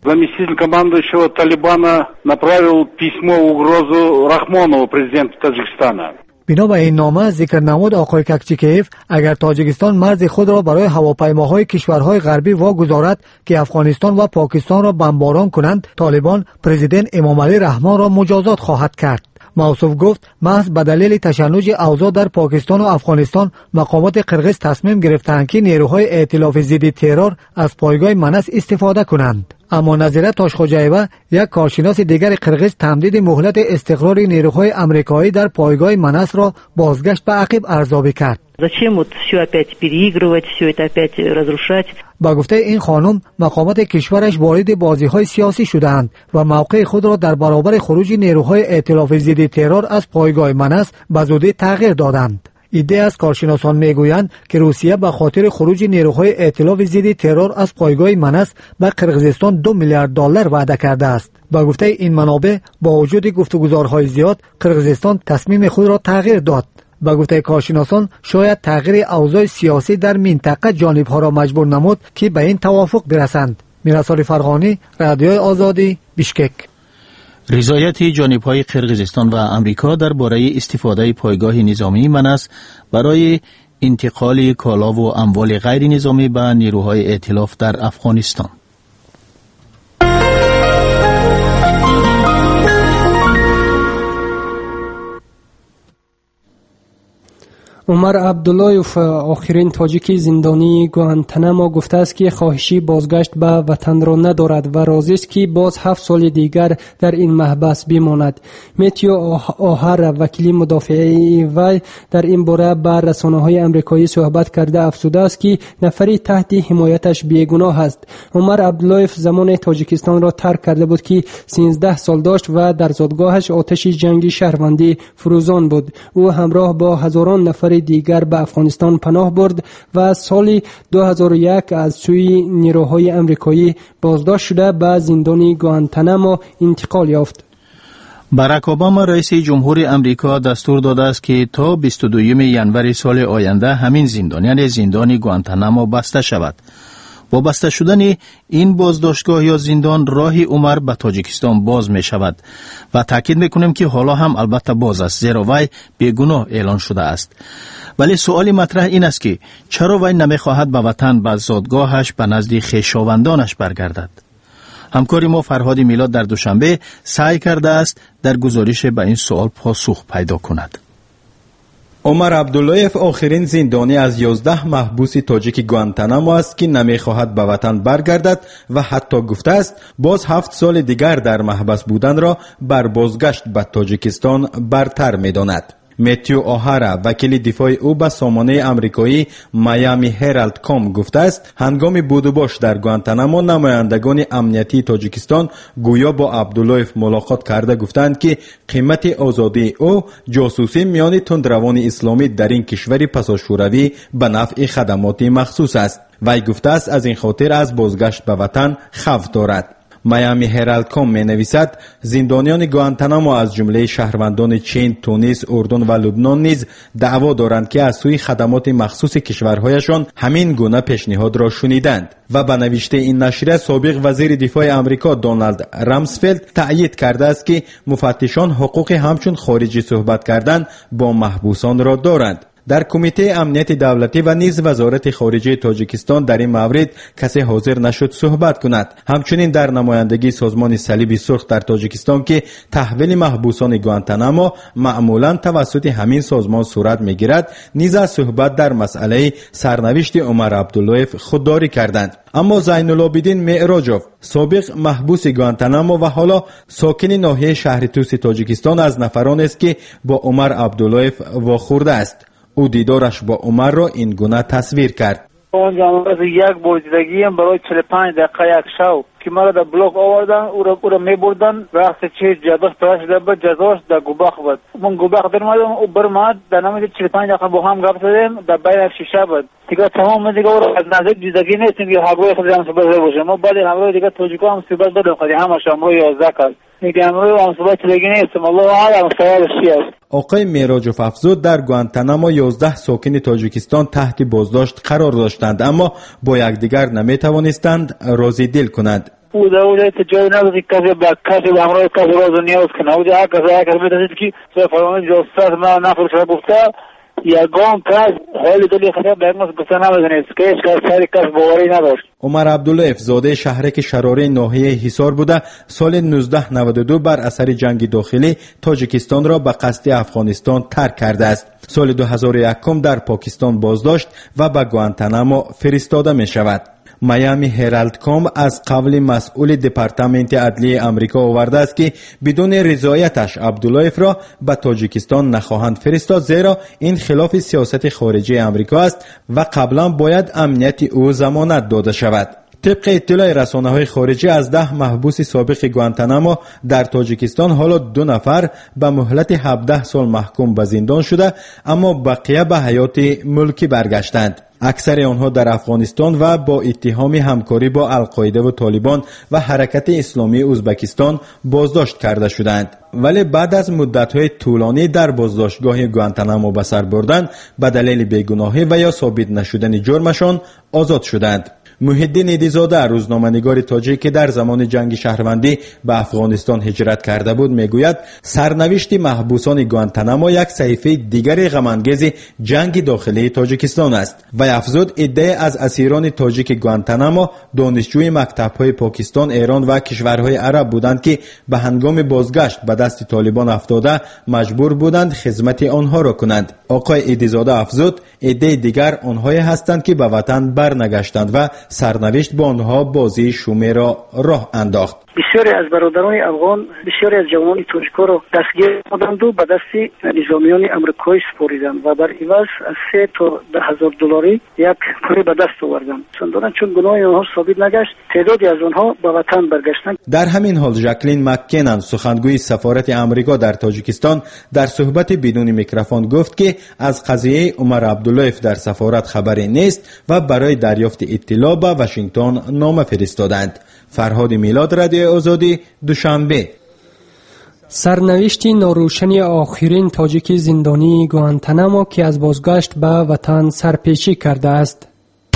Заместитель командующего Талибана направил письмо угрозу Рахмонову, президенту Таджикистана. بنا به این نامه ذکر نمود آقای کاکچیکیف اگر تاجیکستان مرز خود را برای هواپیماهای کشورهای غربی واگذارد که افغانستان و پاکستان را بمباران کنند، طالبان پرزیدنت امامعلی رحمان را مجازات خواهد کرد. موصوف گفت محض به دلیل تشنج اوضاع در پاکستان و افغانستان مقامات قرغیز تصمیم گرفتند که نیروهای ائتلاف ضد ترور از پایگاه منس استفاده کنند. اما نظیره تاشخوجایوه یک کارشناس دیگر قرغیز تمدید مهلت استقرار نیروهای امریکایی در پایگاه منس را بازگشت به عقب ارزیابی کرد. Зачем вот все опять переигрывать, все это опять разрушать? با گفته این خانم مقامات کشورش وارد بازی‌های سیاسی شدند و موقع خود را در برابر خروج نیروهای ائتلاف ضد ترور از پایگاه منس به زودی تغییر دادند. ایده از کارشناسان میگویند که روسیه به خاطر خروج نیروهای ائتلاف ضد ترور از پایگاه منس به قرغیزستان دو میلیارد دلار وعده کرده است. با گفته این منابع با وجود گفتگوزارهای زیاد قرغیزستان تصمیم خود را تغییر داد. با گفته کارشناسان شاید تغییر اوضاع سیاسی در منطقه جانبها را مجبور نمود که به این توافق برسند. میرسال فرغانی، رادیوی آزادی، بیشکک. رضایت جانب‌های قرغیزستان و امریکا درباره استفاده پایگاه نظامی منس برای انتقال کالا و اموال غیر نظامی به نیروهای ائتلاف در افغانستان. عمر عبداللهیف آخرین تاجیکی زندانی گوانتنامو گفته است که خواهشی بازگشت به وطن را ندارد و راضی است که باز هفت سال دیگر در این محبس بماند. متیو آهر وکیل مدافعی وی در این باره با رسانه‌های آمریکایی صحبت کرده افزوده است که نفری تحت حمایتش بیگناه است. عمر عبداللهیف زمان تاجیکستان را ترک کرده بود که سیزده سال داشت و در زادگاهش آتش جنگی شهروندی فروزان بود. او همراه با هزاران نفر دیگر به افغانستان پناه برد و سال دو هزار و یک از سوی نیروهای آمریکایی بازداشت شده به زندان گوانتنامو انتقال یافت. باراک اوباما رئیس جمهور امریکا دستور داده است که تا بیست و دوم ژانویه سال آینده همین زندان یعنی زندان گوانتنامو بسته شود. با بسته شدن این بازداشتگاه یا زندان راه عمر به تاجیکستان باز می شود و تاکید میکنیم که حالا هم البته باز است زیرا وی بیگناه اعلان شده است. ولی سوال مطرح این است که چرا وی نمیخواهد به وطن به زادگاهش به نزد خویشاوندانش برگردد؟ همکار ما فرهاد میلاد در دوشنبه سعی کرده است در گزارش به این سوال پاسخ پیدا کند. عمر عبداللهیف آخرین زندانی از یازده محبوس تاجیک گوانتنامو است که نمیخواهد به وطن برگردد و حتی گفته است باز هفت سال دیگر در محبس بودن را بر بازگشت به تاجیکستان برتر می‌داند. متیو آهارا وکیل دفاع او به سامانه امریکایی میامی هرالد کام گفته است هنگام بود و باش در گوانتنامو نمایندگان امنیتی تاجیکستان گویا با عبداللهیف ملاقات کرده گفتند که قیمت آزادی او جاسوسی میان تندروان اسلامی در این کشور پساشوروی به نفع خدمات مخصوص است. وی گفته است از این خاطر از بازگشت به وطن خوف دارد. میامی هرالد کام می نویسد زندانیان گوانتنامو از جمله شهروندان چین، تونس، اردن و لبنان نیز دعوا دارند که از سوی خدمات مخصوص کشورهایشان همین گونه پیشنهاد را شنیدند و به نوشته این نشریه سابق وزیر دفاع آمریکا دونالد رامسفلد تأیید کرده است که مفتشان حقوق همچون خارجی صحبت کردن با محبوسان را دارند. در کمیته امنیت دولتی و نیز وزارت خارجه تاجیکستان در این مورد کسی حاضر نشد صحبت کند. همچنین در نمایندگی سازمان صلیب سرخ در تاجیکستان که تحویل محبوسان گوانتنامو معمولا توسط همین سازمان صورت میگیرد نیز از صحبت در مسئله سرنوشت عمر عبداللهیف خودداری کردند. اما زین العابدین معراجوف سابق محبوس گوانتنامو و حالا ساکن ناحیه شهر توس تاجیکستان از نفران است که با عمر عبداللهیف واخورده است. او دیدارش با عمر را این گونه تصویر کرد. اونجا از یک بریدگیم برای چهل و پنج دقیقه یک شو که مرا در بلوک آوردن او را او را میبردن رأس چه جزاش پرش دبه جزاش در گوباخ بود. من گوباخ در مادم او برماد در نمیده چهل و پنج دقیقه با هم گپ زدیم در بین شیشه بود. دیگه تمام دیگه او را از نزدیک دیدگی نیستیم که همراه خود هم صحبت باشه. ما بعد همراه دیگه توجیکا هم صحبت بدیم خودی همش همراه یازده کس. دیگه همراه هم صحبت دیگه نیستیم. الله اعلم سوالش چی است. آقای معراجوف افزود در گوانتنامو یازده ساکن تاجیکستان تحت بازداشت قرار داشتند اما با یکدیگر نمیتوانستند راضی دل کنند. او در اونجا جای نداری کسی با کسی به همراه کسی راز نیاز کنه. اونجا هر کسی هر کسی میدازید که سوی فرمان جاسوس ما نفر شده گفته یگان کس حالی دلی خطر برمز گفته نمیدونید که هیچ کس سری کس باوری نداشت. عمر عبداللهف زاده شهرک شراره ناحیه حصار بوده سال نوزده نود و دو بر اثر جنگ داخلی تاجیکستان را به قصد افغانستان ترک کرده است. سال دو هزار و یک در پاکستان بازداشت و به گوانتانامو فرستاده می شود. میامی هرالد کام از قبل مسئول دپارتمنت عدلیه امریکا آورده است که بدون رضایتش عبداللهف را به تاجیکستان نخواهند فرستاد، زیرا این خلاف سیاست خارجی امریکا است و قبلا باید امنیت او ضمانت داده شود. طبق اطلاع رسانه‌های خارجی از ده محبوس سابق گوانتانامو در تاجیکستان حالا دو نفر به مهلت هفده سال محکوم به زندان شده، اما بقیه به حیات ملکی برگشتند. اکثر آنها در افغانستان و با اتهام همکاری با القاعده و طالبان و حرکت اسلامی ازبکستان بازداشت کرده شدند، ولی بعد از مدت‌های طولانی در بازداشتگاه گوانتانامو به سر بردن به دلیل بیگناهی و یا ثابت نشدن جرمشان آزاد شدند. محیدین ایدیزاده روزنامه‌نگار تاجیک که در زمان جنگ شهروندی به افغانستان هجرت کرده بود میگوید سرنوشت محبوسان گوانتانامو یک صحیفه دیگر غم‌انگیز جنگ داخلی تاجیکستان است و افزود ادعای از اسیران تاجیک گوانتانامو دانشجوی مکتب‌های پاکستان، ایران و کشورهای عرب بودند که به هنگام بازگشت به دست طالبان افتاده مجبور بودند خدمت آنها را کنند. آقای ایدیزاده افزود ادعای دیگر آنهایی هستند که به وطن برنگشتند و سرنوشت با آنها بازی شومی را راه انداخت. بسیاری از برادران افغان، بسیاری از جوانان تاجیک‌ها را دستگیر کردند و به دست نظامیان آمریکایی سپردند و بر عوض از سه تا ده هزار دلاری یک پول به دست آوردند. چندان چون گناه آنها ثابت نگشت، تعدادی از آنها به وطن برگشتند. در همین حال ژاکلین مککنن سخنگوی سفارت آمریکا در تاجیکستان در صحبت بدون میکروفون گفت که از قضیه عمر عبداللهف در سفارت خبری نیست و برای دریافت اطلاع به واشنگتن نامه فرستادند. فرهاد میلاد، رادیو آزادی، دوشنبه. سرنوشت ناروشن آخرین تاجیک زندانی گوانتانامو که از بازگشت به وطن سرپیچی کرده است.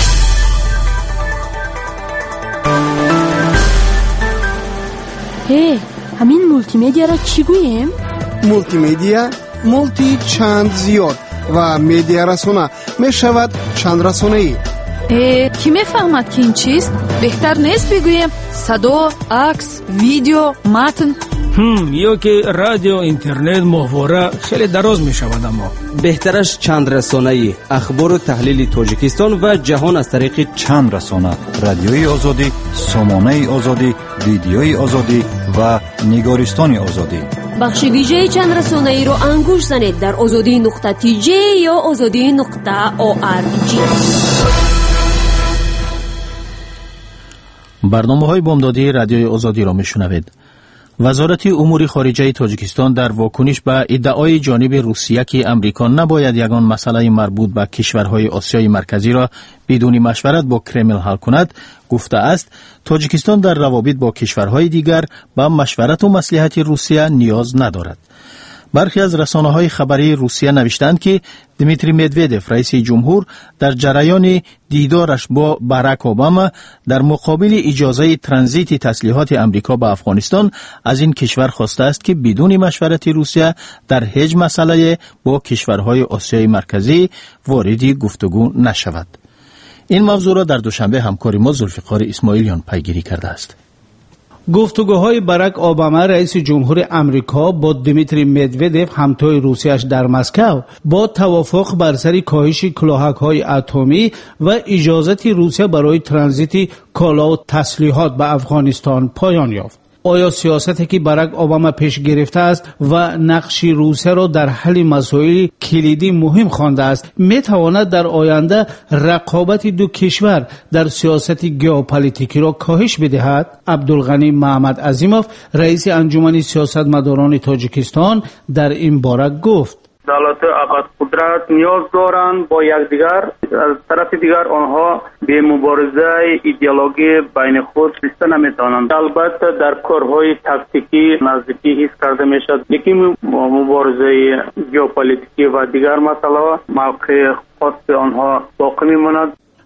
هی، همین مولتی میدیا را چی گوییم؟ مولتی میدیا، مولتی چند زیاد و میدیا رسانه می شود چند رسانه ای. کی میفهمد که این چیست؟ بهتر نیست بگویم صدا، عکس، ویدیو، متن؟ هم یا که رادیو، اینترنت، محور خیلی دراز می شود، اما بهترش چند رسانه‌ای، اخبار و تحلیل تاجیکستان و جهان از طریق چند رسانه: رادیوی آزادی، سامانه آزادی، ویدیوی آزادی و نگارستان آزادی. بخش ویژه چند رسانه‌ای رو انگوش زنید در آزادی نقطه تی جی یا آزادی نقطه او آر جی. برنامه های بامدادی رادیوی آزادی را میشنوید. وزارت امور خارجه تاجیکستان در واکنش به ادعای جانب روسیه که امریکا نباید یگان مسئله مربوط به کشورهای آسیای مرکزی را بدون مشورت با کرمل حل کند گفته است تاجیکستان در روابط با کشورهای دیگر به مشورت و مصلحت روسیه نیاز ندارد. برخی از رسانه‌های خبری روسیه نوشتند که دمیتری مدودف رئیس جمهور در جریان دیدارش با باراک اوباما در مقابل اجازه ترانزیت تسلیحات امریکا به افغانستان از این کشور خواسته است که بدون مشورت روسیه در هیچ مسئله با کشورهای آسیای مرکزی وارد گفتگو نشود. این موضوع را در دوشنبه همکار ما ذوالفقار اسماعیلیان پیگیری کرده است. گفتگوهای باراک اوباما رئیس جمهور امریکا با دمیتری مدودف همتای روسیه‌اش در مسکو با توافق بر سر کاهش کلاهک‌های اتمی و اجازه روسیه برای ترانزیت کالا و تسلیحات به افغانستان پایان یافت. آیا سیاستی که باراک اوباما پیش گرفته است و نقش روسیه را در حل مسائل کلیدی مهم خوانده است می تواند در آینده رقابت دو کشور در سیاست ژئوپلیتیکی را کاهش بدهد؟ عبدالغنی محمد عظیموف رئیس انجمن سیاستمداران تاجیکستان در این باره گفت دولت ابد قدرت نیاز دارند با یکدیگر، از طرف دیگر آنها به مبارزه ایدئولوژی بین خود رسیده نمیتوانند. البته در کارهای تاکتیکی نزدیکی حس کرده میشد، لیکن مبارزه ژئوپلیتیکی و دیگر مسائل موقع خاص آنها باقی میماند.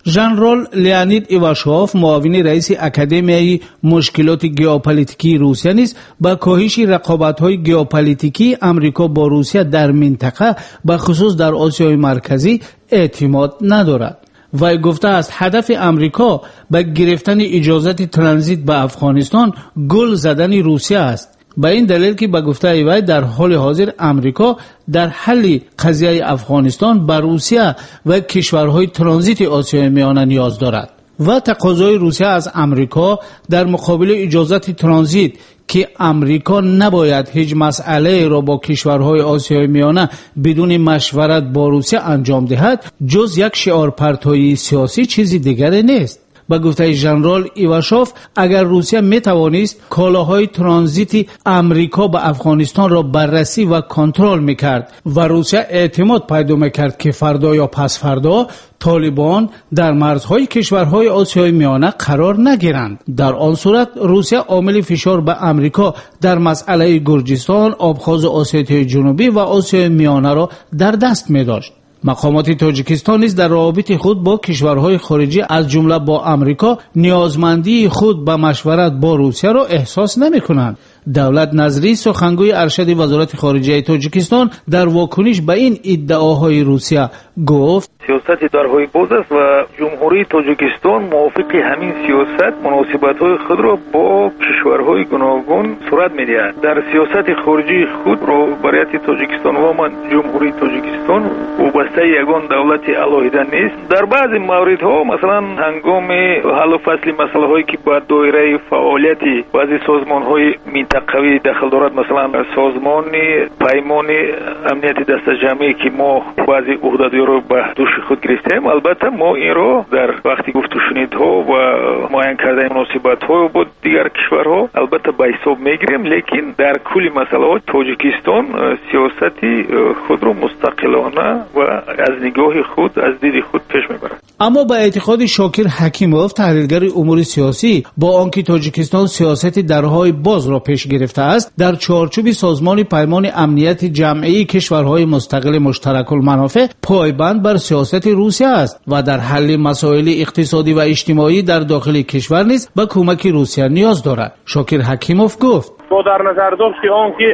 ژنرال لیونید ایواشوف معاون رئیس اکادمیای مشکلات ژئوپلیتیکی روسیه نیز با کاهش رقابت‌های ژئوپلیتیکی آمریکا با روسیه در منطقه به خصوص در آسیای مرکزی اعتماد ندارد. وی گفته است هدف آمریکا به گرفتن اجازت ترانزیت به افغانستان گل زدن روسیه است. به این دلیل که به گفته وی در حال حاضر آمریکا در حل قضیه افغانستان به روسیه و کشورهای ترانزیت آسیای میانه نیاز دارد و تقاضای روسیه از آمریکا در مقابل اجازت ترانزیت که آمریکا نباید هیچ مسئله را با کشورهای آسیای میانه بدون مشورت با روسیه انجام دهد جز یک شعار پرتایی سیاسی چیزی دیگری نیست. با گفته ژنرال ایواشوف اگر روسیه می توانست کالاهای ترانزیت آمریکا به افغانستان را بررسی و کنترل میکرد و روسیه اعتماد پیدا میکرد که فردا یا پس فردا طالبان در مرزهای کشورهای آسیای میانه قرار نگیرند، در آن صورت روسیه عامل فشار به آمریکا در مسئله گرجستان، آبخاز آسیای جنوبی و آسیای میانه را در دست می داشت. مقامات تاجیکستان نیز در روابط خود با کشورهای خارجی از جمله با آمریکا نیازمندی خود به مشورت با روسیه را احساس نمی کنند. دولت نظری سخنگوی ارشد وزارت خارجه تاجیکستان در واکنش به این ادعاهای روسیه گفت سیاست درهای باز است و جمهوری تاجیکستان موافق همین سیاست مناسبت‌های خود را با کشورهای گوناگون صورت می‌دهد. در سیاست خارجی خود رهبریت تاجیکستان و من جمهوری تاجیکستان وابسته یگان دولت علاهیده نیست. در بعضی موردها مثلا هنگام حل و فصل مسائلی که با دایره فعالیت بعضی سازمان‌های منطقوی داخل دارد، مثلا سازمان پیمان امنیت دست جمعی که ما بعضی عهده‌داران رو به دوش خود گرفتیم، البته ما این رو در وقتی گفت و شنیدها و معین کردن مناسبت‌ها با دیگر کشورها البته به حساب میگیریم، لیکن در کل مسائل تاجیکستان سیاستی خود رو مستقلانه و از نگاه خود از دید خود پیش میبرد. اما به اعتقاد شاکر حکیموف تحلیلگر امور سیاسی، با آنکه تاجیکستان سیاست درهای باز را پیش گرفته است، در چارچوب سازمان پیمان امنیت جمعی کشورهای مستقل مشترک المنافع پایبند بر سیاست روسیه است و در حل مسائل اقتصادی و اجتماعی در داخل کشور نیز به کمک روسیه نیاز دارد. شاکر حکیموف گفت با در نظر داشت آنکه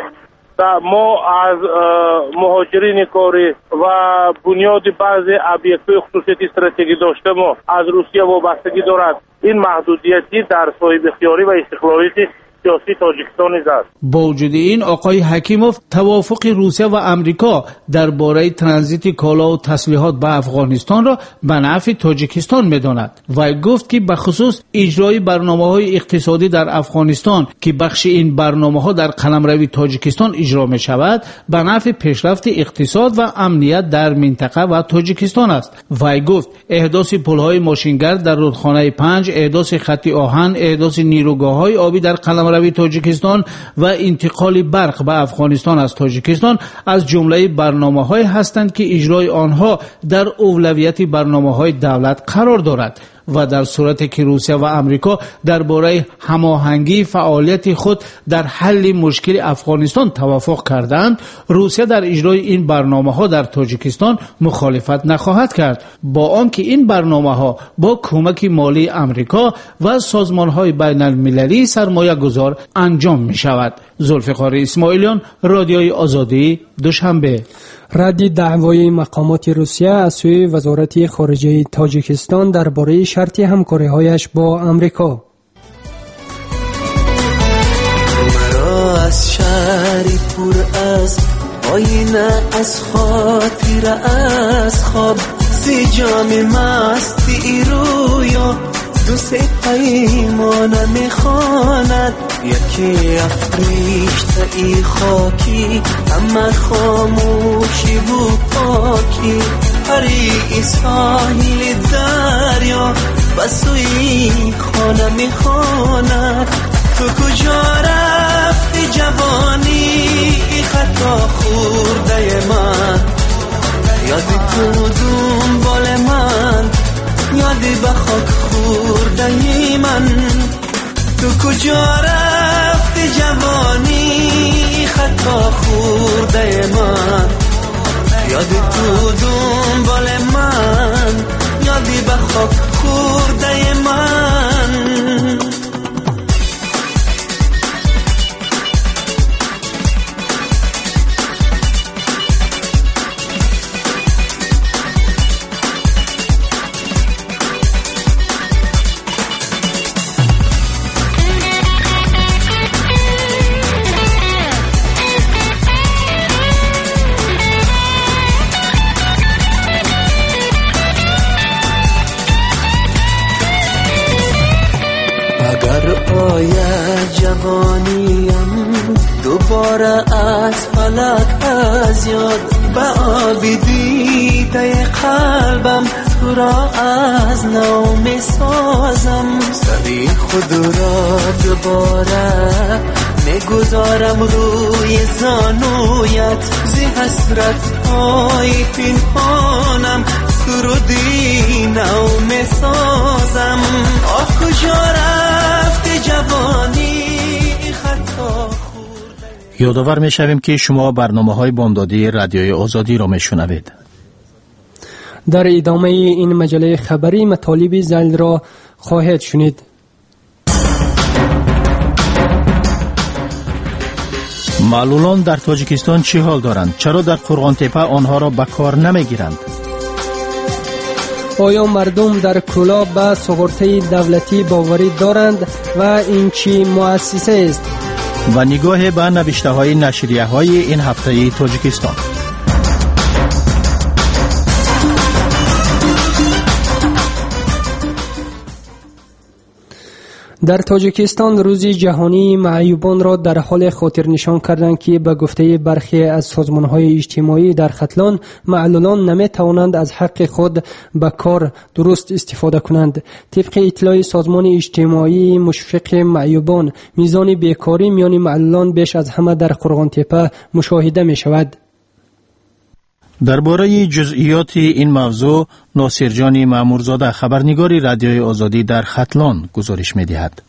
ما از مهاجرین کاری و بنیاد بعضی ابیکت‌های خصوصیت استراتژیکی داشته ما از روسیه وابستگی دارد، این محدودیتی در صاحب اختیاری و استقلالیت سیاسی تاجیکستان است. با وجود این آقای حکیموف توافق روسیه و آمریکا درباره ترانزیت کالا و تسلیحات به افغانستان را به نفع تاجیکستان می‌داند و گفت که به خصوص اجرای برنامه‌های اقتصادی در افغانستان که بخش این برنامه‌ها در قلمرو تاجیکستان اجرا می‌شود به نفع پیشرفت اقتصاد و امنیت در منطقه و تاجیکستان است. و گفت احداث پل‌های ماشینگرد در رودخانه پنج، احداث خط آهن، احداث نیروگاه‌های آبی در قلمرو روی تاجیکستان و انتقال برق به افغانستان از تاجیکستان از جمله برنامه‌های هستند که اجرای آنها در اولویت برنامه‌های دولت قرار دارد و در صورتی که روسیه و آمریکا درباره هماهنگی فعالیت خود در حل مشکل افغانستان توافق کردند، روسیه در اجرای این برنامه‌ها در تاجیکستان مخالفت نخواهد کرد، با آنکه این برنامه‌ها با کمک مالی آمریکا و سازمان‌های بین‌المللی سرمایه‌گذار انجام می‌شود. ذوالفقار اسماعیلیان، رادیوی آزادی، دوشنبه. رد دعوای مقامات روسیه از سوی وزارت خارجه تاجیکستان درباره شرط همکاری‌هایش با آمریکا. مرا از شهری پر از آینه از خاطر از خواب سی جام مستی رویا دو سه پیمانه میخواند، یکی افریشته ای خاکی همه خاموشی و پاکی، هری ساحل دریا بسوی خانه میخواند. تو کجا رفتی جوانی خطا خورده من، یادی تو دنبال من، یادی به خاک خورده من. تو کجا رفتی جوانی خطا خورده من، یادی تو دنبال من، یادی به خاک خاک خورده من. آید جوانیم دوباره از فلک از یاد، به آبی دیده قلبم تو را از نو می سازم. سری خود را دوباره می گذارم روی زانویت، زی حسرت های پنهانم سرودی نو می سازم. آه کجا رفت جوانی خطا. یادآور می شویم که شما برنامه های بامدادی رادیوی آزادی را می شنوید. در ادامه این مجله خبری مطالب ذیل را خواهید شنید. معلولان در تاجیکستان چه حال دارند؟ چرا در قرغانتپه آنها را به کار نمی گیرند؟ آیا مردم در کولا به سوغورته دولتی باوری دارند و این چی مؤسسه است؟ و نگاه به نوشته های نشریه های این هفته تاجیکستان. در تاجیکستان روز جهانی معیوبان را در حال خاطر نشان کردند که به گفته برخی از سازمان‌های اجتماعی در ختلان، معلولان نمی‌توانند از حق خود به کار درست استفاده کنند. طبق اطلاع سازمان اجتماعی مشفق معیوبان، میزان بیکاری میان معلولان بیش از همه در قرغانتپه مشاهده می‌شود. درباره جزئیات این موضوع ناصرجان مامورزاده خبرنگار رادیوی آزادی در ختلان گزارش می‌دهد.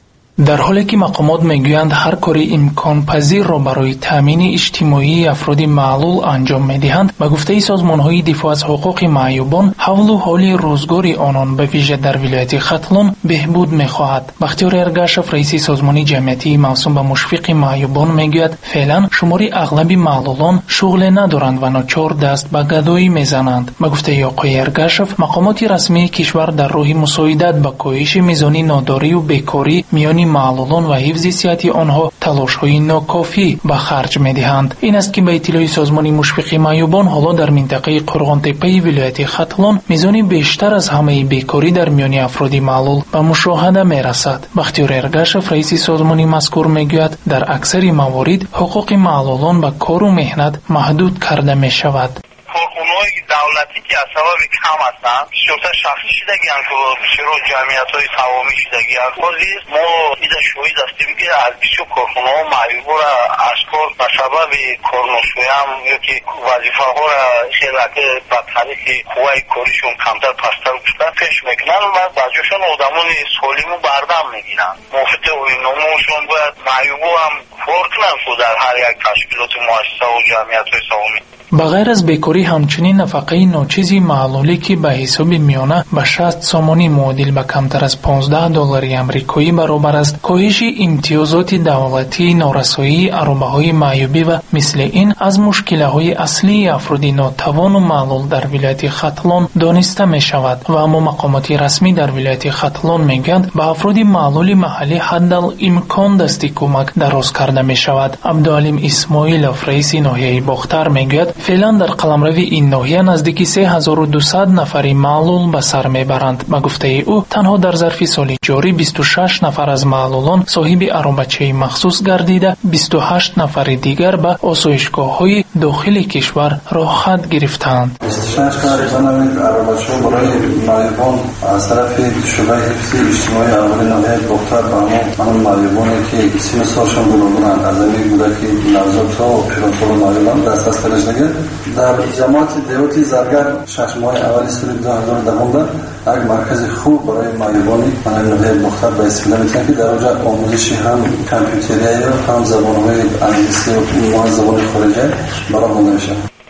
در حالی که مقامات میگویند هر کاری امکان پذیر را برای تامین اجتماعی افراد معلول انجام میدهند، به گفته سازمان‌های دفاع از حقوق معیوبان، حال و حال روزگار آنان به ویژه در ولایت ختلان بهبود می‌خواهد. بختیار ارگاشف رئیس سازمان جمعیتی موسوم به مشفق معیوبان میگوید فعلا شمار اغلب معلولان شغل ندارند و ناچار دست به گدایی میزنند. به گفته آقای ارگاشف، مقامات رسمی کشور در راه مساعدت به کاهش میزان ناداری و بیکاری میان معلولان و حفظ صحت آنها تلاش‌های ناکافی به خرج می‌دهند. این است که به اطلاع سازمان مشفق معیوبان حالا در منطقه قرغانتپه ولایت ختلان میزان بیشتر از همه بیکاری در میان افراد معلول به مشاهده می‌رسد. بختیار ارگاشف رئیس سازمان مذکور میگوید در اکثر موارد حقوق معلولان به کار و مهنت محدود کرده می‌شود. کارخانه‌های دولتی که از سبب کم هستند بسیارتر شخصی شدگی هستند که بسیار جمعیت‌های قوامی شدگی هستند. ما ایده شاهد هستیم که از بسیار کارخانه‌ها معیوب را از کار به سبب کارنشوی هم یا که وظیفه‌ها را خیلی به طریق قوه کاریشون کمتر پستر گفته پیش میکنن و بعضیشون آدمان سالم و بردم میگیرن. موافق نامه‌شون باید معیوب‌ها هم کار کنن که در هر یک تشکیلات مؤسسه و جمعیت‌های قوامی. بغیر از بیکاری همچنین نفقه ناچیزی معلولی که به حساب میانه به شصت سامانی معادل به کمتر از پانزده دلاری امریکایی برابر است. کاهش امتیازات دولتی، نارسایی عربه‌های معیوبی و مثل این از مشکل‌های اصلی افراد ناتوان و معلول در ولایت ختلان دانسته می شود و اما مقامات رسمی در ولایت ختلان میگویند به افراد معلول محلی حداقل امکان دستی کمک دراز کرده می شود. عبدالعلیم اسماعیلوف رئیس ناحیه باختر میگوید فعلا در قلمرو این ناحیه نزدیک سه هزار و دویست نفر معلول به سر میبرند. به گفته او تنها در ظرف سال جاری بیست و شش نفر از معلولان صاحب عربچه مخصوص گردیده، بیست و هشت نفر دیگر به آسایشگاه‌های داخل کشور راه خط گرفتند. بیست و شش تقریبا عربچه برای معیوبان از طرف شعبه حفظ اجتماعی اول ناحیه باختر به همون معیوبانی که سی سالشون بلوغند از این بوده که نوزادها و پیرانسال معیوبان دست از تلشنگه در جماعت دیوتی زرگر شش ماه اول سال دو هزار و ده یک مرکز خوب برای معیوبانی ناحیه باختر به استفاده می‌کنند که در اونجا آموزشی هم کامپیوتری هم زبان‌های انگلیسی و زبان خارجی برآورده میشه.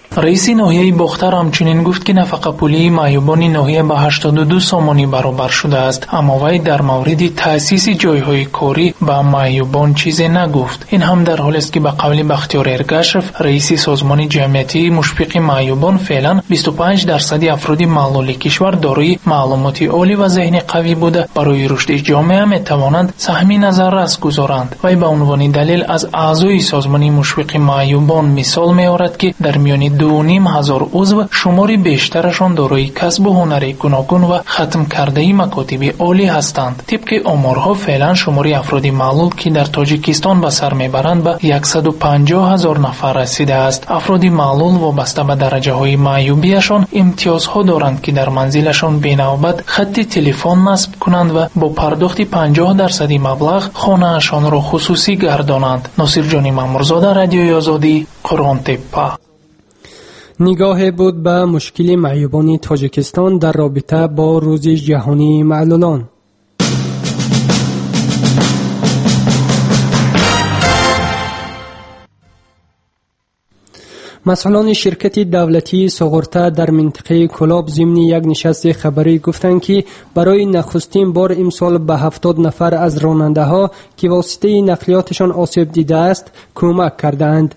رئیس ناحیه باختر همچنین گفت که نفقه پولی معیوبان ناحیه به هشتاد و دو سامانی برابر شده است، اما وی در مورد تأسیس جایهای کاری به معیوبان چیزی نگفت. این هم در حالی است که به قول بختیار ارگشف رئیس سازمان جمعیتی مشفق معیوبان فعلا بیست و پنج درصد افراد معلول کشور دارای معلومات عالی و ذهن قوی بوده برای رشد جامعه می توانند سهم نظر گذارند. وی به عنوان دلیل از اعضای سازمان مشفق معیوبان مثال می آورد که در میان دو و نیم هزار عضو شماری بیشترشان دارای کسب و هنر گوناگون و ختم کرده مکاتب عالی هستند. طبق آمارها فعلا شماری افراد معلول که در تاجیکستان به سر میبرند به صد و پنجاه هزار نفر رسیده است. افراد معلول وابسته به درجه های معیوبیشان امتیازها دارند که در منزلشان بینوبت خط تلفن نصب کنند و با پرداخت پنجاه درصد مبلغ خانه‌شان را خصوصی گردانند. ناصر جانی مامورزاده، رادیوی آزادی، قرآن تپه. نگاه بود به مشکل معیوبان تاجیکستان در رابطه با روز جهانی معلولان. مسئولان شرکت دولتی سغورته در منطقه کلاب ضمن یک نشست خبری گفتند که برای نخستین بار امسال به هفتاد نفر از راننده ها که واسطه نقلیاتشان آسیب دیده است کمک کردند.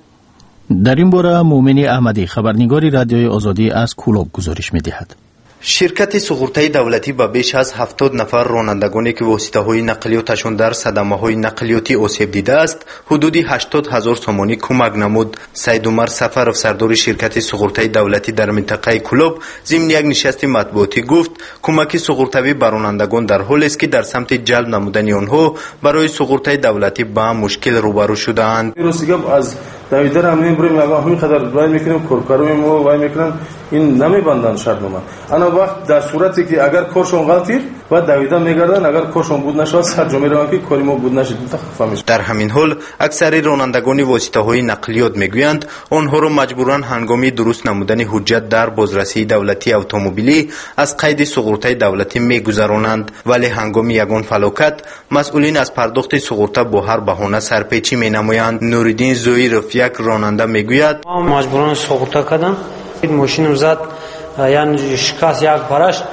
در این باره مومن احمدی خبرنگار رادیوی آزادی از کلاب گزارش می‌دهد. شرکت سغورته دولتی با بیش از هفتاد نفر رانندگانی که واسطه‌های نقلیاتشان در صدمه‌های نقلیاتی آسیب دیده است حدود هشتاد هزار سامانی کمک نمود. سید عمر سفرов سردار شرکت سغورته دولتی در منطقه کلاب ضمن یک نشست مطبوعاتی گفت کمک سغورتوی به رانندگان در حالی است که در سمت جلب نمودن آنها برای سغورته دولتی با مشکل روبرو شدند. از دویدر هم نمیبریم اگه همین قدر وای میکنیم کارکارو ما وای میکنن این نمیبندن شرطنامه. انا وقت در صورتی که اگر کارشون غلطی و دویدر میگردن اگر کارشون بود نشد سرجامی رو که کاری ما بود نشد فهمیش. در همین حال اکثر رانندگان واسطه‌های نقلیات میگویند آنها را مجبوراً هنگامی درست نمودن حجت در بازرسی دولتی اتومبیلی از قید سغورته دولتی میگذرانند، ولی هنگامی یگان فلاکت مسئولین از پرداخت سغورته با هر بهانه سرپیچی مینمایند. نوریدین زوی رفیق یک راننده میگوید مجبوران سغورته کردم، ماشینم زد یعنی شکست یک پارش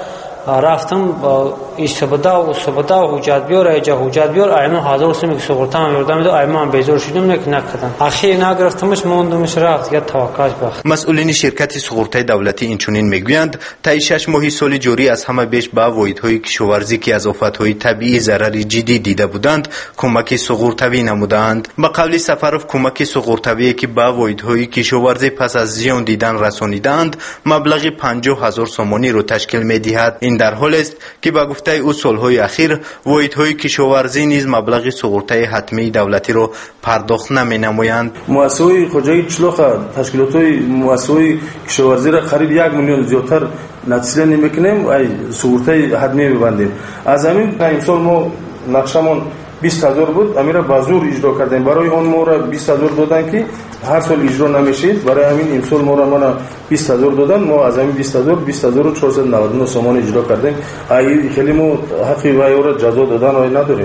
رفتم استفاده و استفاده و حجت بیار ایجا حجت بیار ایمان حاضر هستم که سغورته هم یاردم میده ایمان بیزار شدم نک نکردم اخیر نگرفتمش موندمش رفت یا توقعش بخت. مسئولین شرکت سغورته دولتی اینچنین میگویند طی شش ماه سال جاری از همه بیش به واحدهای کشاورزی که از آفتهای طبیعی ضرر جدی دیده بودند کمک سغورتوی نمودند. به قول سفرov کمک سغورتوی که به واحدهای کشاورزی پس از زیان دیدن رسانیدند مبلغ پنجاه هزار سامانی را تشکیل میدهد. این در حالی است که به گفته او سالهای اخیر واحدهای کشاورزی نیز مبلغ سغورته حتمی دولتی را پرداخت نمی‌نمایند. مؤسسه‌های خودجای چلوخ تشکیلات‌های مؤسسه‌های کشاورزی را قریب یک میلیون زیادتر نتیجه نمی‌کنیم ای سغورته حتمی ببندیم. از همین امسال ما نقشمون بیست هزار بود امیرا بازور اجرا کردیم برای اون ما را بیست هزار دادن که هر سال اجرا نمیشید برای همین امسال ما را ما بیست هزار دادن ما از همین بیست هزار بیست هزار و چهارصد و نود و نه سامان اجرا کردیم. ای خیلی ما حقی وای را جزا دادن وای نداریم.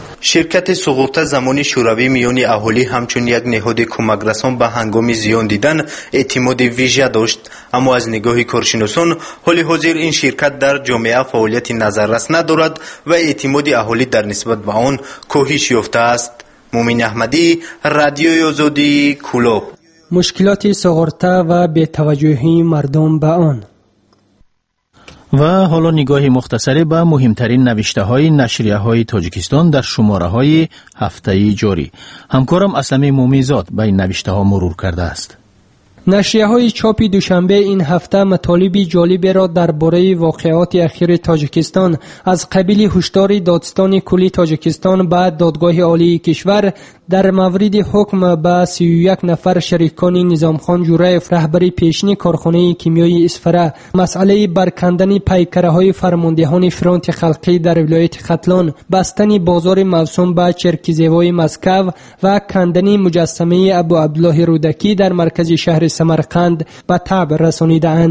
شرکت سغورته زمانی شوروی میان اهالی همچون یک نهاد کمک رسان به هنگام زیان دیدن اعتماد ویژه داشت، اما از نگاه کارشناسان حال حاضر این شرکت در جامعه فعالیت نظررس ندارد و اعتماد اهالی در نسبت به آن کاهش یافته است. مومن احمدی، رادیوی آزادی، کلاب. مشکلات سغورته و بی‌توجهی مردم به آن. و حالا نگاهی مختصری به مهمترین نوشته های نشریه های تاجیکستان در شماره های هفته‌ای جاری. همکارم اسلمی مومیزاد به این نوشته ها مرور کرده است. نشریه های چاپی دوشنبه این هفته مطالب جالبی را درباره واقعات اخیر تاجیکستان از قبیل هشدار دادستان کلی تاجیکستان به دادگاه عالی کشور در مورد حکم به سی و یک نفر شریکان نظامخان جوریف رهبر پیشین کارخانه کیمیایی اصفره، مسئله برکندن پیکره های فرماندهان فرانت خلقی در ولایت ختلان، بستن بازار موسوم به چرکیزیوای مسکو و کندن مجسمه ابو عبدالله رودکی در مرکز شهر سمرقند به تبع رسانیده‌اند.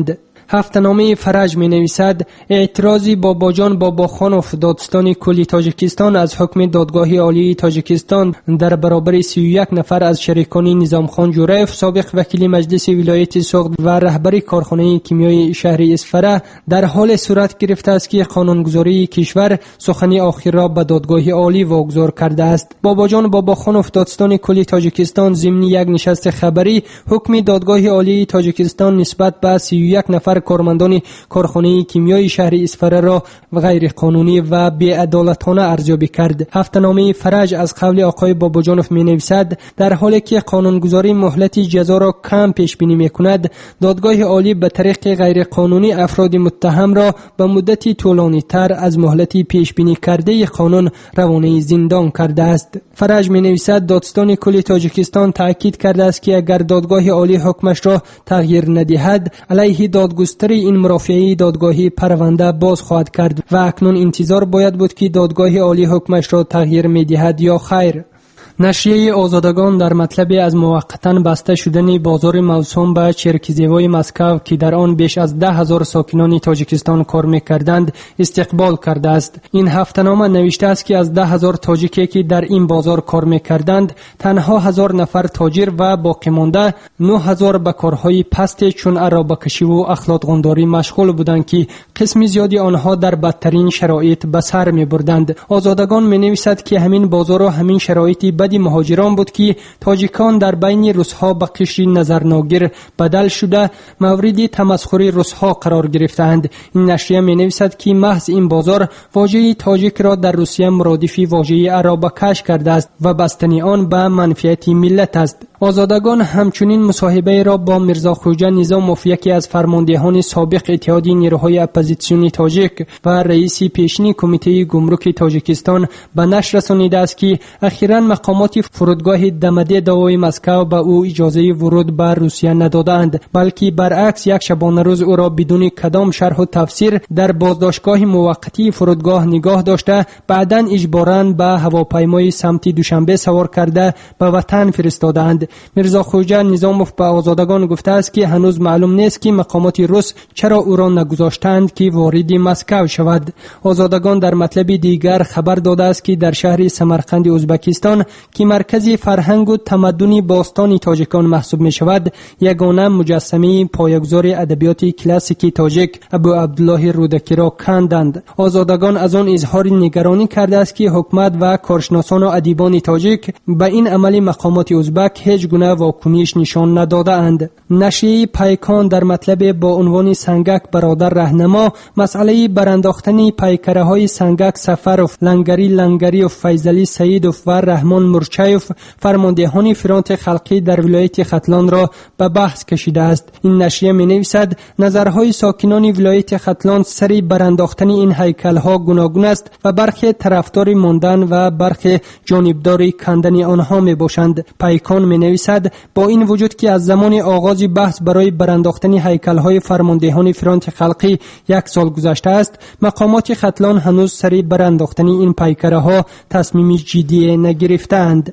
هفته‌نامه فرج می نویسد اعتراضی باباجان باباخانوف دادستان کلی تاجیکستان از حکم دادگاه عالی تاجیکستان در برابر سی و یک نفر از شریکان نظام خان جوریف سابق وکیل مجلس ولایت سوخت و رهبر کارخانه کیمیایی شهر اسفره در حال صورت گرفته است که قانونگذاری کشور سخن آخر را به دادگاه عالی واگذار کرده است. باباجان باباخانوف دادستان کلی تاجیکستان ضمن یک نشست خبری حکم دادگاه عالی تاجیکستان نسبت به سی و یک نفر کارمندان کارخانه کیمیایی شهر اسفره را غیر قانونی و بی‌عدالتانه ارزیابی کرد. هفته‌نامه فرج از قول آقای باباجانوف می نویسد در حالی که قانونگذاری مهلت جزا را کم پیش بینی می کند، دادگاه عالی به طریق غیر قانونی افراد متهم را به مدتی طولانی تر از مهلت پیش بینی کرده قانون روانه زندان کرده است. فرج می نویسد دادستان کلی تاجیکستان تاکید کرده است که اگر دادگاه عالی حکمش را تغییر ندهد علیه دادگستر این مرافعه دادگاهی پرونده باز خواهد کرد و اکنون انتظار باید بود که دادگاه عالی حکمش را تغییر می دهد یا خیر. نشریه آزادگان در مطلب از موقتا بسته شدن بازار موسوم به چرکزیوای مسکو که در آن بیش از ده هزار ساکنان تاجیکستان کار می‌کردند استقبال کرده است. این هفته‌نامه نوشته است که از ده هزار تاجیکی که در این بازار کار می‌کردند تنها هزار نفر تاجر و باقی مانده نه هزار به کارهای پست چون عرابه‌کشی و اخلاق‌گونداری مشغول بودند که قسم زیادی آنها در بدترین شرایط به سر می‌بردند. آزادگان می‌نویسد که همین بازار و همین شرایط بد مهاجران بود که تاجیکان در بین روس‌ها به قشر نظرناگیر بدل شده مورد تمسخر روس‌ها قرار گرفتند. این نشریه می‌نویسد که محض این بازار واژه تاجیک را در روسیه مرادف واژه عرابه‌کش کرده است و بستن آن به منفعت ملت است. آزادگان همچنین مصاحبه را با میرزا خوجا نظاموف یکی از فرماندهان سابق اتحاد نیروهای اپوزیسیونی تاجیک و رئیس پیشین کمیته گمرک تاجیکستان به نشر رسانیده است که اخیراً مقامات فرودگاه دمده داوای مسکو به او اجازه ورود به روسیه ندادند، بلکه برعکس یک شبانه روز او را بدون کدام شرح و تفسیر در بازداشتگاه موقتی فرودگاه نگاه داشته بعداً اجباراً به هواپیمای سمت دوشنبه سوار کرده به وطن فرستادند. میرزا خوجا نظاموف به آزادگان گفته است که هنوز معلوم نیست که مقامات روس چرا او را نگذاشتند که وارد مسکو شود. آزادگان در مطلب دیگر خبر داده است که در شهر سمرقند ازبکستان که مرکز فرهنگ و تمدن باستانی تاجیکان محسوب می شود یگانه مجسمه پایه‌گذار ادبیات کلاسیک تاجیک ابو عبدالله رودکی را کندند. آزادگان از آن اظهار نگرانی کرده است که حکومت و کارشناسان و ادیبان تاجیک به این عمل مقامات ازبک هیچ گونه واکنش نشان ندادند. نشریه پیکان در مطلب با عنوان سنگک برادر راهنما مسئله برانداختن پیکره های سنگک سفروف، لنگری لنگری و فیضلی سیدوف و رحمان مرچایوف فرماندهان فرانت خلقی در ولایت ختلان را به بحث کشیده است. این نشریه می نویسد نظرهای ساکنان ولایت ختلان سری برانداختن این هیکل ها گوناگون است و برخی طرفدار ماندن و برخی جانبدار کندن آنها می باشند. پیکان می نویسد با این وجود که از زمان آغاز بحث برای برانداختن هیکل های فرماندهان فرانت خلقی یک سال گذشته است، مقامات ختلان هنوز سری برانداختن این پیکره ها تصمیم جدی نگرفتند.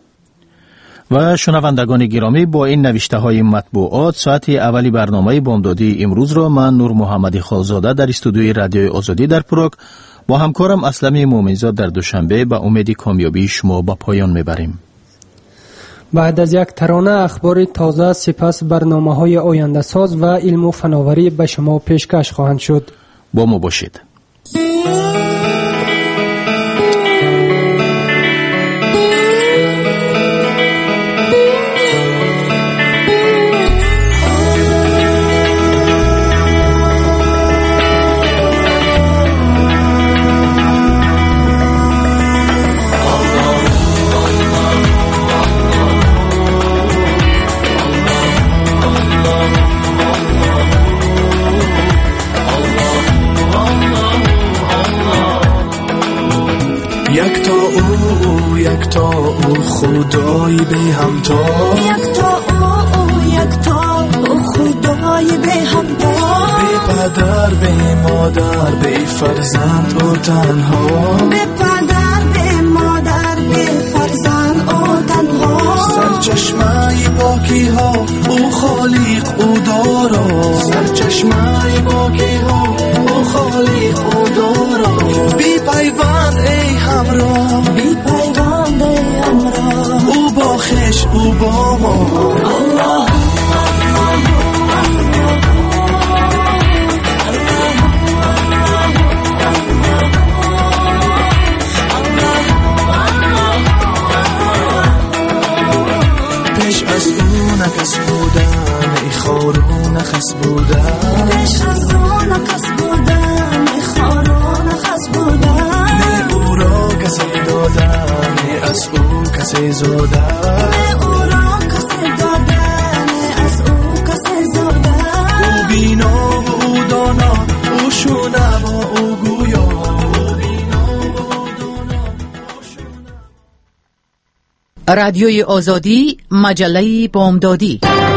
و شنوندگان گرامی، با این نوشته های مطبوعات ساعت اولی برنامه بامدادی امروز را من نور محمدی خالزاده در استودیوی رادیوی آزادی در پروگ با همکارم اسلمی مومنزاد در دوشنبه به امید کامیابی شما به پایان میبریم. بعد از یک ترانه اخبار تازه سپس برنامه‌های آینده ساز و علم و فناوری به شما پیشکش خواهند شد. با ما باشید. خدای به همتا یک تا او یک تا او خدای به همتا به پدر به مادر به فرزند او تنها به پدر به مادر به فرزند او تنها سرچشمه پاکی باقی ها، او خالق او دارا، سرچشمه باقی ها، او خالق او دارا. بی پیوند ای همراه، بی پیوند ای همراه، او با خش او با ما. الله نکس بودن ای خارو نخس بودن، پیش از او نکس بودن ای خارو نخس بودن. نه او را کسی دادن، نه از او کسی زادن، نه او را کسی دادن، نه از او کسی زادن. او بینا و او دانا، او شونه و او گویا. رادیوی آزادی، مجله بامدادی.